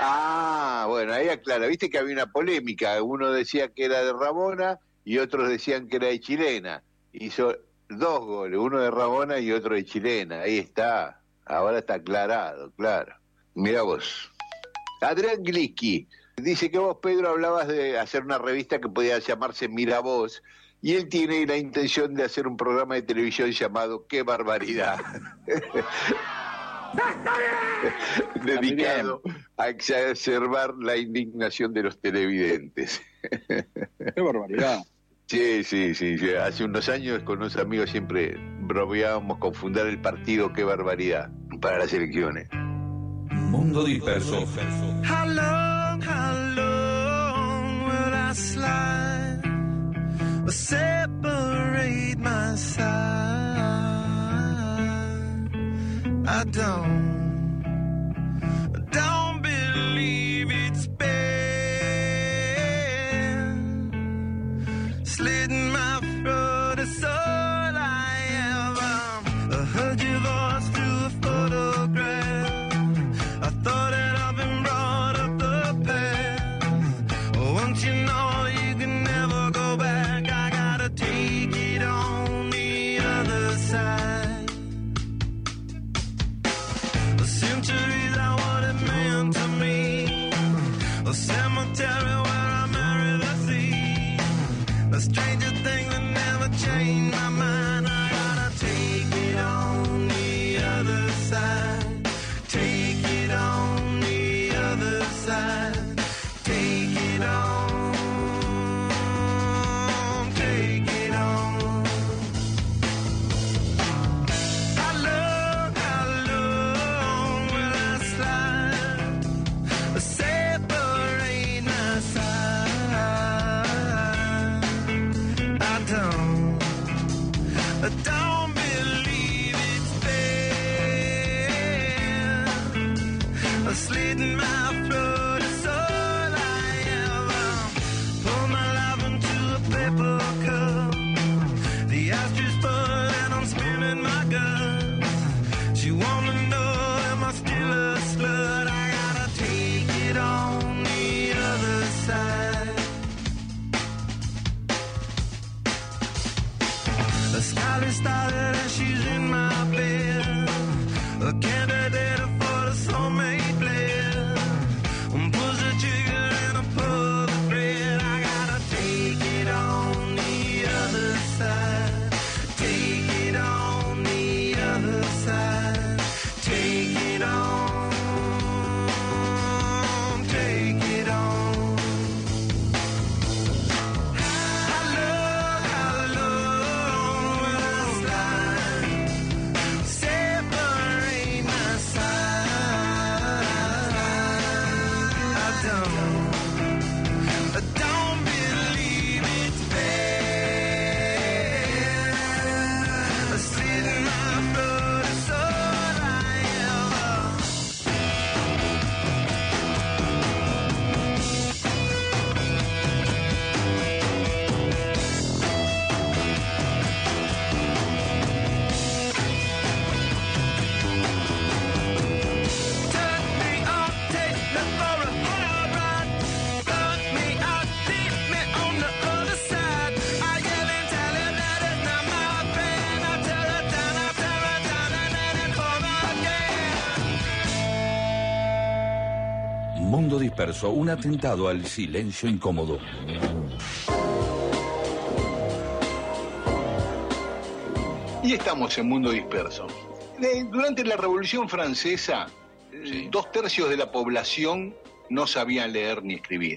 Ah, bueno, ahí aclara. Viste que había una polémica. Uno decía que era de Rabona y otros decían que era de Chilena. Hizo dos goles, uno de Rabona y otro de Chilena. Ahí está. Ahora está aclarado, claro. Mira vos. Adrián Gliski dice que vos, Pedro, hablabas de hacer una revista que podía llamarse Mira Vos, y él tiene la intención de hacer un programa de televisión llamado ¡Qué barbaridad! Dedicado a exacerbar la indignación de los televidentes. ¡Qué barbaridad! Sí, sí, sí, sí. Hace unos años con unos amigos siempre bromeábamos con fundar el partido ¡Qué barbaridad! Para las elecciones. Mundo disperso. How long, how long will I slide or separate my side? I don't, I don't believe it's been slitting my throat is all I ever. I heard your voice through a photograph. I thought that I've been brought up the past. Once you know you can never go back, I gotta take it on the other side. Mundo Disperso, un atentado al silencio incómodo. Y estamos en Mundo Disperso. De- durante la Revolución Francesa, sí. dos tercios de la población no sabían leer ni escribir.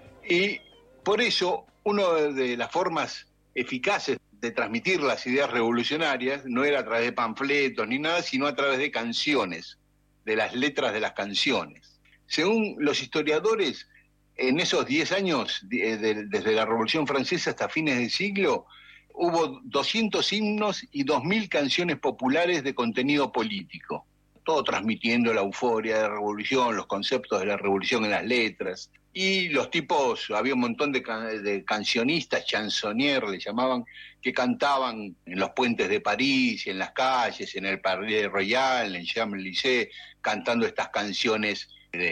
Y por eso, una de las formas eficaces de transmitir las ideas revolucionarias no era a través de panfletos ni nada, sino a través de canciones, de las letras de las canciones. Según los historiadores, en esos diez años, de- de- desde la Revolución Francesa hasta fines del siglo, hubo doscientos himnos y dos mil canciones populares de contenido político, todo transmitiendo la euforia de la revolución, los conceptos de la revolución en las letras. Y los tipos, había un montón de, can- de cancionistas, chansonniers le llamaban, que cantaban en los puentes de París, en las calles, en el Palais Royal, en Champs-Élysées, cantando estas canciones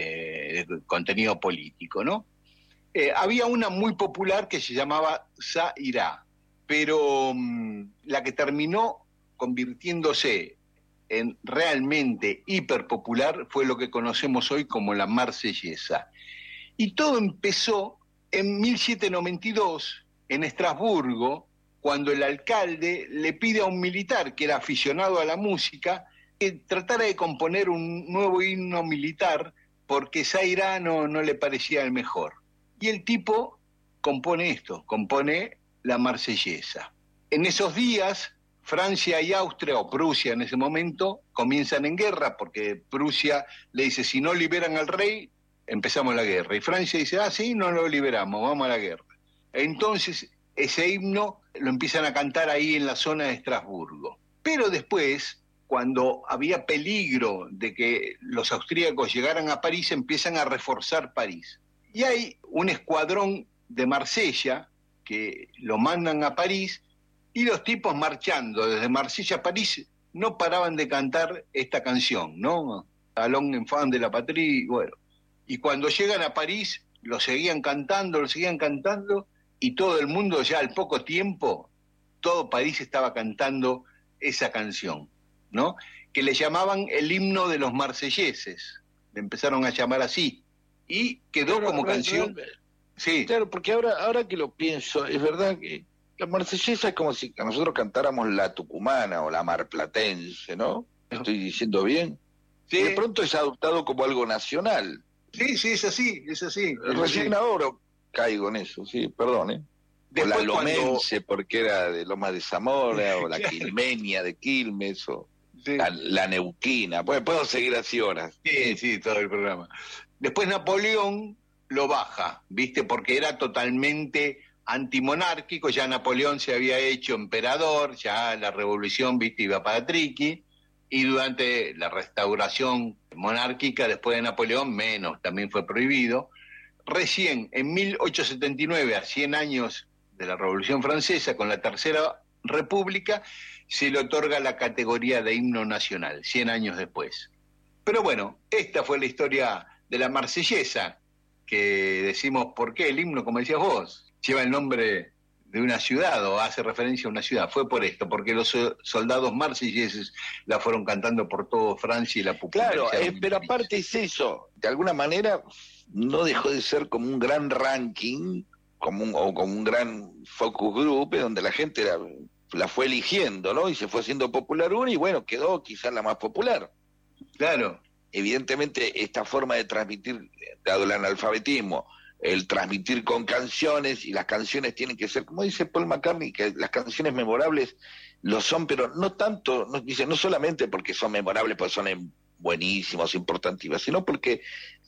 de, de contenido político, ¿no? Eh, había una muy popular que se llamaba Ça ira, pero mmm, la que terminó convirtiéndose en realmente hiperpopular fue lo que conocemos hoy como la Marsellesa. Y todo empezó en mil setecientos noventa y dos, en Estrasburgo, cuando el alcalde le pide a un militar que era aficionado a la música que tratara de componer un nuevo himno militar porque Ça ira no, no le parecía el mejor. Y el tipo compone esto, compone la Marsellesa. En esos días, Francia y Austria, o Prusia en ese momento, comienzan en guerra, porque Prusia le dice, si no liberan al rey, empezamos la guerra. Y Francia dice, ah, sí, no lo liberamos, vamos a la guerra. Entonces, ese himno lo empiezan a cantar ahí en la zona de Estrasburgo. Pero después, cuando había peligro de que los austríacos llegaran a París, empiezan a reforzar París. Y hay un escuadrón de Marsella que lo mandan a París, y los tipos marchando desde Marsella a París no paraban de cantar esta canción, ¿no? Allons enfants de la patrie, bueno. Y cuando llegan a París, lo seguían cantando, lo seguían cantando, y todo el mundo ya al poco tiempo, todo París estaba cantando esa canción, ¿no? Que le llamaban el himno de los marselleses, le empezaron a llamar así, y quedó Pero, como pero, canción... pero, Sí. Claro, porque ahora, ahora que lo pienso, es verdad que la marsellesa es como si nosotros cantáramos la tucumana o la marplatense, ¿no? ¿Estoy diciendo bien? Sí. Y de pronto es adoptado como algo nacional. Sí, sí, es así, es así. Es Recién así. ahora caigo en eso, sí, perdón, ¿eh? Después o la cuando- lomense, porque era de Loma de Zamora, o la Claro. quilmenia de Quilmes, o Sí. la, la neuquina. Pues puedo seguir así horas. Sí, sí, todo el programa. Después Napoleón lo baja, ¿viste? Porque era totalmente antimonárquico, ya Napoleón se había hecho emperador, ya la revolución, ¿viste? Iba para triqui, y durante la restauración monárquica, después de Napoleón, menos, también fue prohibido. Recién, en mil ochocientos setenta y nueve, a cien años de la Revolución Francesa, con la Tercera República, se le otorga la categoría de himno nacional, cien años después. Pero bueno, esta fue la historia de la Marsellesa, que decimos, ¿por qué el himno, como decías vos, lleva el nombre de una ciudad o hace referencia a una ciudad? Fue por esto, porque los so- soldados marselleses la fueron cantando por todo Francia y la Claro, popularizaron. eh, pero aparte es eso, de alguna manera no dejó de ser como un gran ranking, como un, o como un gran focus group, eh, donde la gente la, la fue eligiendo, ¿no? Y se fue haciendo popular una, y bueno, quedó quizás la más popular. Claro. Evidentemente, esta forma de transmitir, dado el analfabetismo, el transmitir con canciones, y las canciones tienen que ser, como dice Paul McCartney, que las canciones memorables lo son, pero no tanto, no, dice, no solamente porque son memorables, porque son em- buenísimos, importantivas, sino porque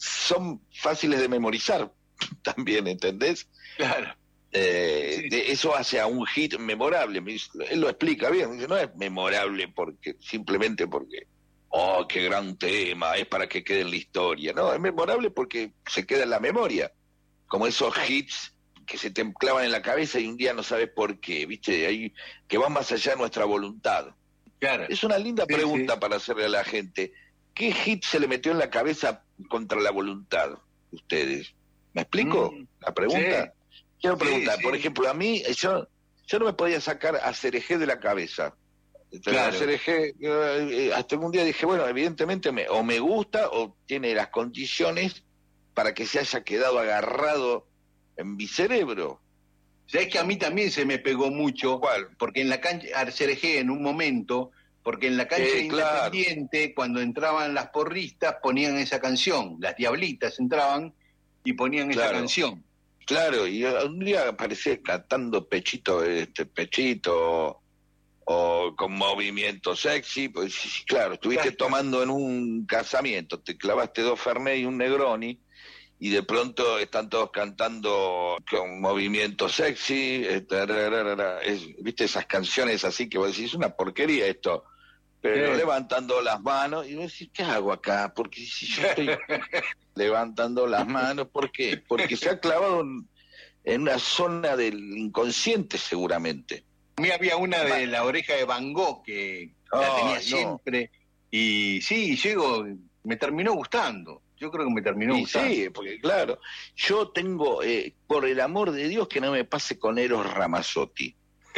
son fáciles de memorizar también, ¿entendés? Claro. Eh, de- eso hace a un hit memorable. Me dice- Él lo explica bien, dice, no es memorable porque simplemente porque oh, qué gran tema, es para que quede en la historia. No, es memorable porque se queda en la memoria, como esos hits que se te clavan en la cabeza y un día no sabes por qué, ¿viste? Ahí, que van más allá de nuestra voluntad. Claro. Es una linda Sí, pregunta sí. para hacerle a la gente. ¿Qué hit se le metió en la cabeza contra la voluntad, ustedes? ¿Me explico Mm, la pregunta? sí. Quiero Sí, preguntar, sí. por ejemplo, a mí, yo, yo no me podía sacar a Ceregé de la cabeza. Claro. A Ceregé, eh, hasta un día dije, bueno, evidentemente me, o me gusta o tiene las condiciones para que se haya quedado agarrado en mi cerebro. ¿Sabés que a mí también se me pegó mucho? ¿Cuál? Porque en la cancha, Arcerejé en un momento, porque en la cancha Eh, claro. Independiente, cuando entraban las porristas, ponían esa canción. Las diablitas entraban y ponían esa Claro. canción. Claro, y un día aparecé cantando pechito, este pechito, o con movimiento sexy, pues sí, sí, claro, estuviste Claro. tomando en un casamiento, te clavaste dos Fernet y un Negroni, y de pronto están todos cantando con movimiento sexy, este, ra, ra, ra, ra, es, viste esas canciones así que vos decís, es una porquería esto, pero Sí. levantando las manos, y vos decís, ¿qué hago acá? Porque si yo estoy levantando las manos, ¿por qué? Porque se ha clavado en, en una zona del inconsciente seguramente. A mí había una de La Oreja de Van Gogh que la Ay, tenía no. siempre. Y sí, llego, me terminó gustando. Yo creo que me terminó Y gustando. sí, porque claro, yo tengo, eh, por el amor de Dios, que no me pase con Eros Ramazzotti.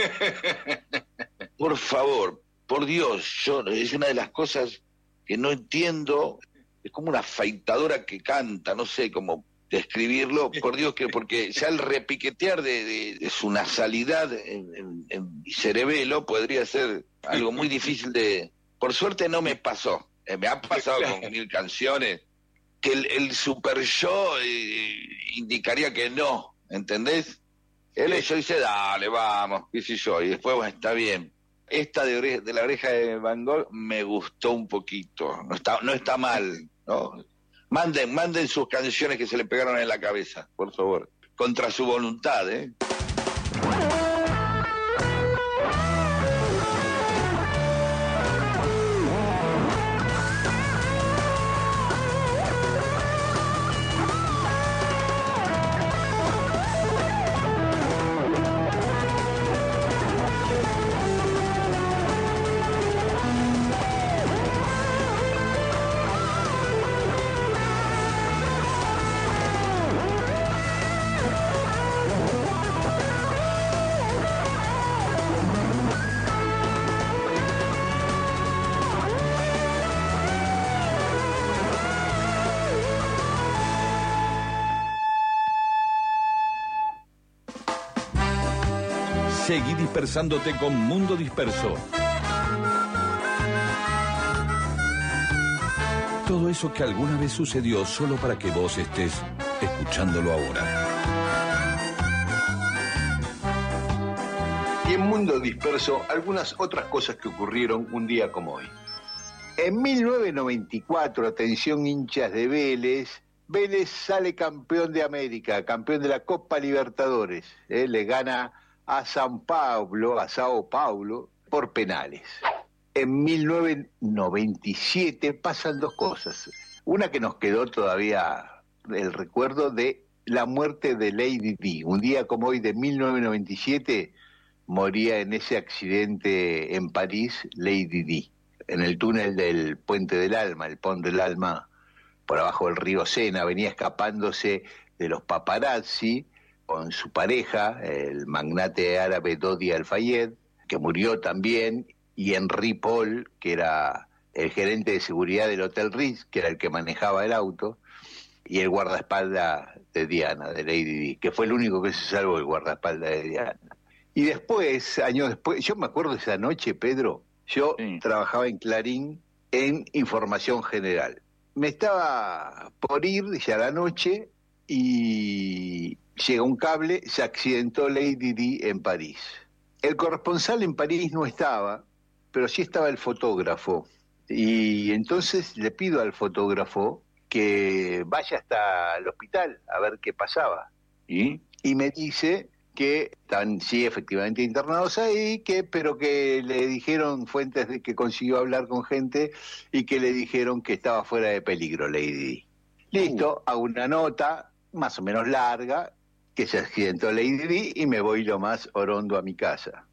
Por favor, por Dios, yo es una de las cosas que no entiendo, es como una afeitadora que canta, no sé cómo describirlo, por Dios, que porque ya el repiquetear de, de- de su nasalidad en, en- en mi cerebelo podría ser algo muy difícil de... Por suerte no me pasó, eh, me ha pasado con mil canciones, que el, el super yo eh, indicaría que no, ¿entendés? El hecho dice, dale, vamos, qué sé yo, y después, bueno, está bien. Esta de, oreja- de La Oreja de Van Gogh me gustó un poquito, no está, no está mal, ¿no? Manden, manden sus canciones que se le pegaron en la cabeza, por favor, contra su voluntad, ¿eh? Seguí dispersándote con Mundo Disperso. Todo eso que alguna vez sucedió solo para que vos estés escuchándolo ahora. Y en Mundo Disperso, algunas otras cosas que ocurrieron un día como hoy. En mil novecientos noventa y cuatro, atención hinchas de Vélez, Vélez sale campeón de América, campeón de la Copa Libertadores. ¿eh? Le gana a San Pablo, a Sao Paulo, por penales. En mil novecientos noventa y siete pasan dos cosas. Una que nos quedó todavía el recuerdo de la muerte de Lady Di. Un día como hoy de mil novecientos noventa y siete moría en ese accidente en París Lady Di, en el túnel del Puente del Alma, el Pont del Alma, por abajo del río Sena. Venía escapándose de los paparazzi con su pareja, el magnate árabe Dodi Al-Fayed, que murió también, y Henri Paul, que era el gerente de seguridad del Hotel Ritz, que era el que manejaba el auto, y el guardaespaldas de Diana, de Lady Di, que fue el único que se salvó, el guardaespaldas de Diana. Y después, años después, yo me acuerdo de esa noche, Pedro, yo Sí. trabajaba en Clarín en Información General. Me estaba por ir ya la noche y llega un cable, se accidentó Lady Di en París. El corresponsal en París no estaba, pero sí estaba el fotógrafo. Y entonces le pido al fotógrafo que vaya hasta el hospital a ver qué pasaba. ¿Y? Y me dice que están, sí, efectivamente internados ahí, que pero que le dijeron fuentes de que consiguió hablar con gente y que le dijeron que estaba fuera de peligro Lady Di. Listo, hago una nota más o menos larga, que se accidentó Lady Di y me voy lo más orondo a mi casa.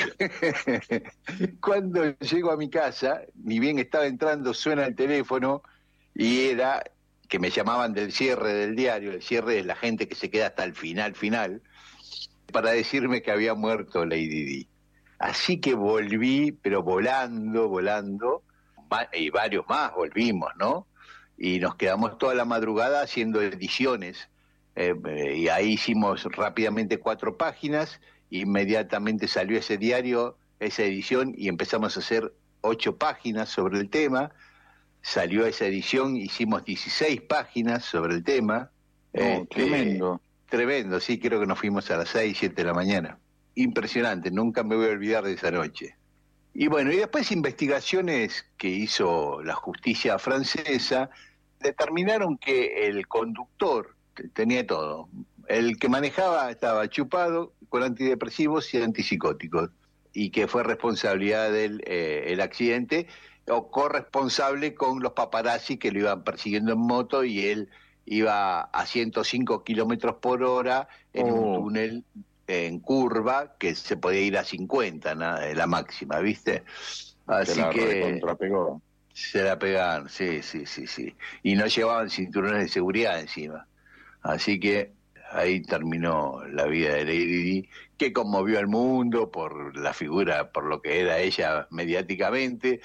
Cuando llego a mi casa, ni bien estaba entrando, suena el teléfono y era que me llamaban del cierre del diario, el cierre de la gente que se queda hasta el final, final, para decirme que había muerto Lady Di. Así que volví, pero volando, volando, y varios más volvimos, ¿no? y nos quedamos toda la madrugada haciendo ediciones. Eh, eh, y ahí hicimos rápidamente cuatro páginas, inmediatamente salió ese diario, esa edición, y empezamos a hacer ocho páginas sobre el tema. Salió esa edición, hicimos dieciséis páginas sobre el tema. Oh, Este, tremendo. Tremendo, sí, creo que nos fuimos a las seis, siete de la mañana. Impresionante, nunca me voy a olvidar de esa noche. Y bueno, y después investigaciones que hizo la justicia francesa determinaron que el conductor tenía todo. El que manejaba estaba chupado con antidepresivos y antipsicóticos, y que fue responsabilidad del eh, el accidente, o corresponsable con los paparazzi que lo iban persiguiendo en moto, y él iba a ciento cinco kilómetros por hora en Oh. un túnel en curva que se podía ir a cincuenta, ¿no? La máxima, ¿viste? Así Se la que recontrapegó. se la pegaron, sí, sí, sí, sí. Y no llevaban cinturones de seguridad encima. Así que ahí terminó la vida de Lady Di, que conmovió al mundo por la figura, por lo que era ella mediáticamente.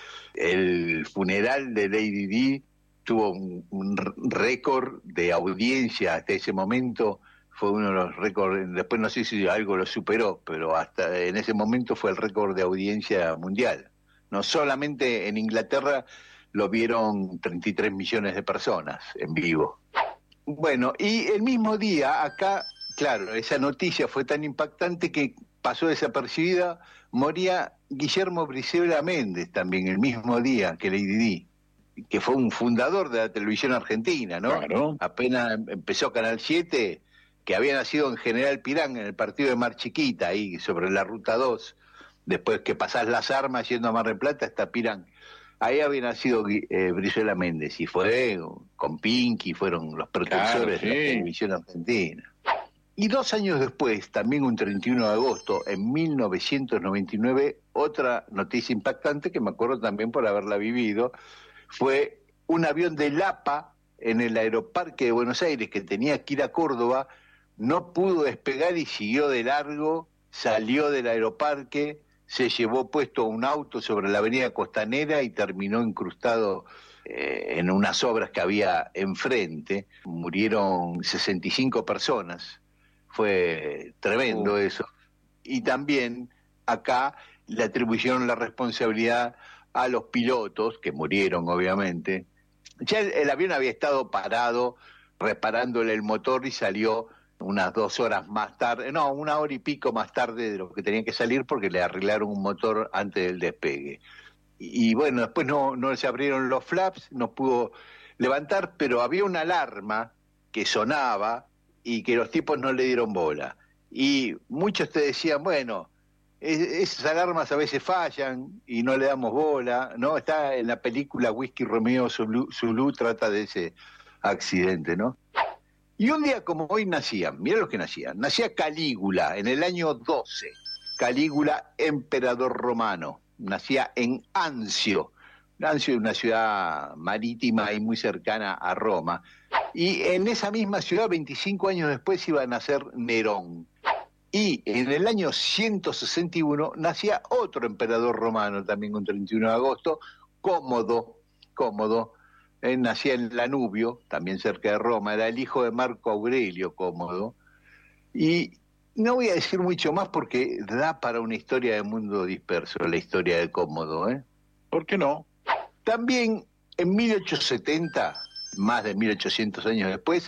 El funeral de Lady Di tuvo un, un récord de audiencia hasta ese momento. Fue uno de los récords, después no sé si algo lo superó, pero hasta en ese momento fue el récord de audiencia mundial. No solamente en Inglaterra lo vieron treinta y tres millones de personas en vivo. Bueno, y el mismo día acá, claro, esa noticia fue tan impactante que pasó desapercibida, moría Guillermo Brizuela Méndez también el mismo día que Lady Di, que fue un fundador de la televisión argentina, ¿no? Claro. Apenas empezó Canal siete, que había nacido en General Pirán, en el partido de Mar Chiquita, ahí sobre la Ruta dos, después que pasás Las Armas yendo a Mar del Plata hasta Pirán. Ahí había nacido eh, Brizuela Méndez, y fue con Pinky, fueron los precursores Claro, sí. de la televisión argentina. Y dos años después, también un treinta y uno de agosto, en mil novecientos noventa y nueve, otra noticia impactante que me acuerdo también por haberla vivido, fue un avión de Lapa en el Aeroparque de Buenos Aires que tenía que ir a Córdoba, no pudo despegar y siguió de largo, salió del aeroparque, se llevó puesto un auto sobre la avenida Costanera y terminó incrustado eh, en unas obras que había enfrente. Murieron sesenta y cinco personas, fue tremendo Uh. eso. Y también acá le atribuyeron la responsabilidad a los pilotos, que murieron obviamente. Ya el, el avión había estado parado reparándole el motor y salió unas dos horas más tarde, no, una hora y pico más tarde de lo que tenía que salir, porque le arreglaron un motor antes del despegue. Y, y bueno, después no, no se abrieron los flaps, no pudo levantar, pero había una alarma que sonaba y que los tipos no le dieron bola. Y muchos te decían, bueno, es, esas alarmas a veces fallan y no le damos bola, ¿no? Está en la película Whisky Romeo Zulu, Zulu trata de ese accidente, ¿no? Y un día como hoy nacían, mirá los que nacían, nacía Calígula en el año doce, Calígula, emperador romano, nacía en Anzio, Anzio es una ciudad marítima y muy cercana a Roma, y en esa misma ciudad, veinticinco años después, iba a nacer Nerón. Y en el año ciento sesenta y uno nacía otro emperador romano, también un treinta y uno de agosto, Cómodo, Cómodo, él nacía en Lanubio, también cerca de Roma, era el hijo de Marco Aurelio Cómodo. Y no voy a decir mucho más porque da para una historia de mundo disperso, la historia de Cómodo, ¿eh? ¿Por qué no? También en mil ochocientos setenta, más de mil ochocientos años después,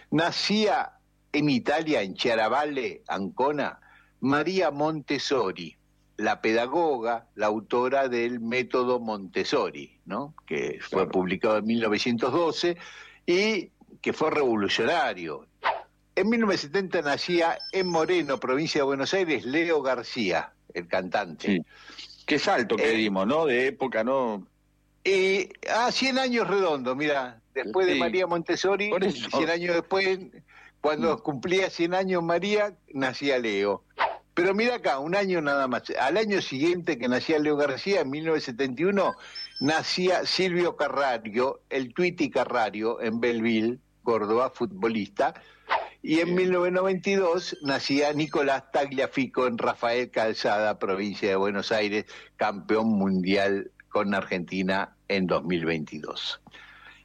nacía en Italia, en Chiaravalle, Ancona, María Montessori, la pedagoga, la autora del método Montessori, ¿no? Que fue Claro. publicado en mil novecientos doce y que fue revolucionario. En mil novecientos setenta nacía en Moreno, provincia de Buenos Aires, Leo García, el cantante. Sí. Qué salto que Eh, dimos, ¿no? De época, ¿no? Y a cien años redondos, mira, después de Sí. María Montessori, Por eso. cien años después, cuando cumplía cien años María, nacía Leo. Pero mira acá, un año nada más. Al año siguiente que nacía Leo García, en mil novecientos setenta y uno, nacía Silvio Carrario, el Tuiti Carrario, en Belleville, Córdoba, futbolista. Y en mil novecientos noventa y dos nacía Nicolás Tagliafico en Rafael Calzada, provincia de Buenos Aires, campeón mundial con Argentina en dos mil veintidós.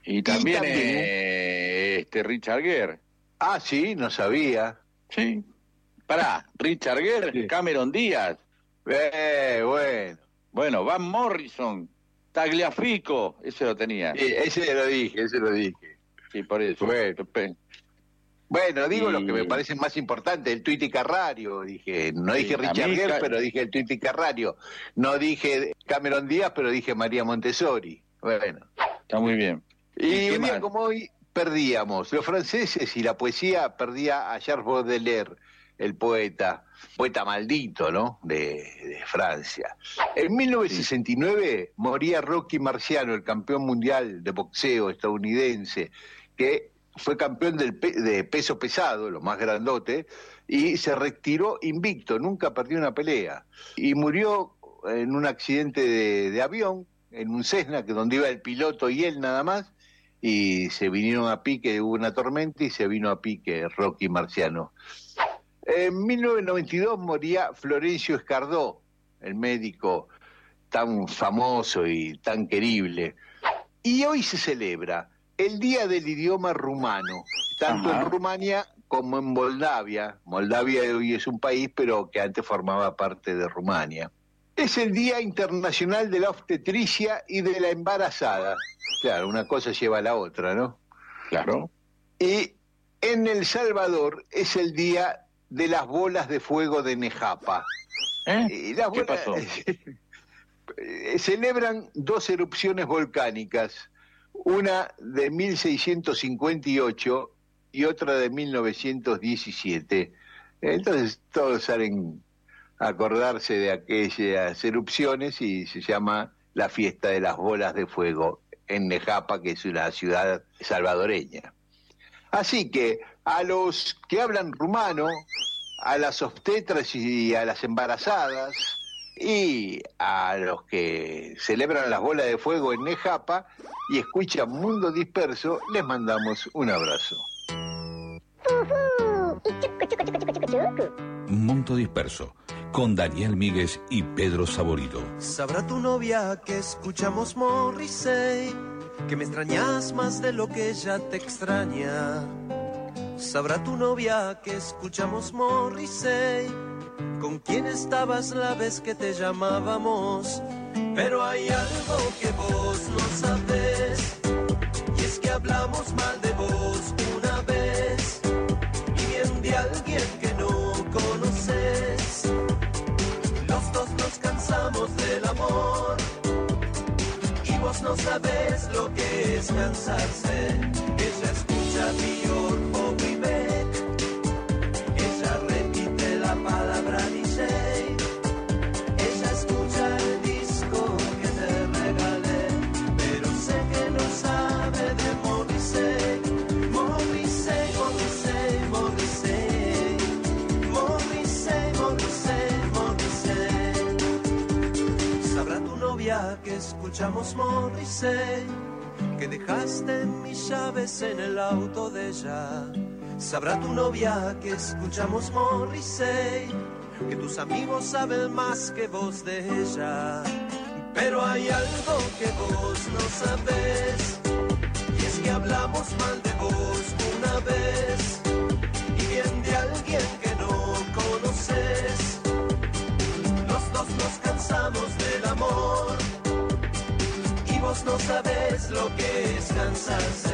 Y también, Y también- eh, este Richard Gere. Ah, sí, no sabía. Sí. Pará, Richard Gere, Sí. Cameron Díaz. Eh, bueno. Bueno, Van Morrison, Tagliafico, ese lo tenía. Sí, ese lo dije, ese lo dije. Sí, por eso. Bueno. Pe- Bueno, digo Y- lo que me parece más importante, el Tuiti Carrario, dije, no Sí, dije a Richard mí Gere, Ca- pero dije el Tuiti Carrario. No dije Cameron Díaz, pero dije María Montessori. Bueno. Está muy bien. Y qué un día más? como hoy perdíamos, los franceses y la poesía perdía a Charles Baudelaire, el poeta, poeta maldito, ¿no?, de, de Francia. En mil novecientos sesenta y nueve moría Rocky Marciano, el campeón mundial de boxeo estadounidense, que fue campeón del pe- de peso pesado, lo más grandote, y se retiró invicto, nunca perdió una pelea. Y murió en un accidente de, de avión, en un Cessna, que donde iba el piloto y él nada más, y se vinieron a pique, hubo una tormenta y se vino a pique Rocky Marciano. En mil novecientos noventa y dos moría Florencio Escardó, el médico tan famoso y tan querible. Y hoy se celebra el Día del Idioma Rumano, tanto Ajá. en Rumania como en Moldavia. Moldavia hoy es un país, pero que antes formaba parte de Rumania. Es el Día Internacional de la Obstetricia y de la Embarazada. Claro, una cosa lleva a la otra, ¿no? Claro. Y en El Salvador es el Día de las Bolas de Fuego de Nejapa. ¿Eh? Y las ¿Qué bolas- pasó? Celebran dos erupciones volcánicas, una de mil seiscientos cincuenta y ocho y otra de mil novecientos diecisiete. Entonces todos salen a acordarse de aquellas erupciones y se llama la fiesta de las bolas de fuego en Nejapa, que es una ciudad salvadoreña. Así que a los que hablan rumano, a las obstetras y a las embarazadas, y a los que celebran las bolas de fuego en Nejapa y escuchan Mundo Disperso, les mandamos un abrazo. Mundo Disperso, con Daniel Míguez y Pedro Saborido. Sabrá tu novia que escuchamos Morrissey, que me extrañas más de lo que ella te extraña. Sabrá tu novia que escuchamos Morrissey, con quién estabas la vez que te llamábamos. Pero hay algo que vos no sabes, y es que hablamos mal de vos una vez, y bien de alguien que no conoces. Los dos nos cansamos del amor, y vos no sabes lo que es cansarse. Ella escucha Björk o Beck, ella repite la palabra D J, ella escucha el disco que te regalé, pero sé que no sabe de Morrissey. Morrissey, Morrissey, Morrissey, Morrissey, Morrissey, Morrissey. Sabrá tu novia que escuchamos Morrissey, que dejaste mis llaves en el auto de ella. Sabrá tu novia que escuchamos Morrissey, que tus amigos saben más que vos de ella. Pero hay algo que vos no sabes, y es que hablamos mal de vos una vez, y bien de alguien que no conoces. Los dos nos cansamos del amor, y vos no sabes lo que es cansarse.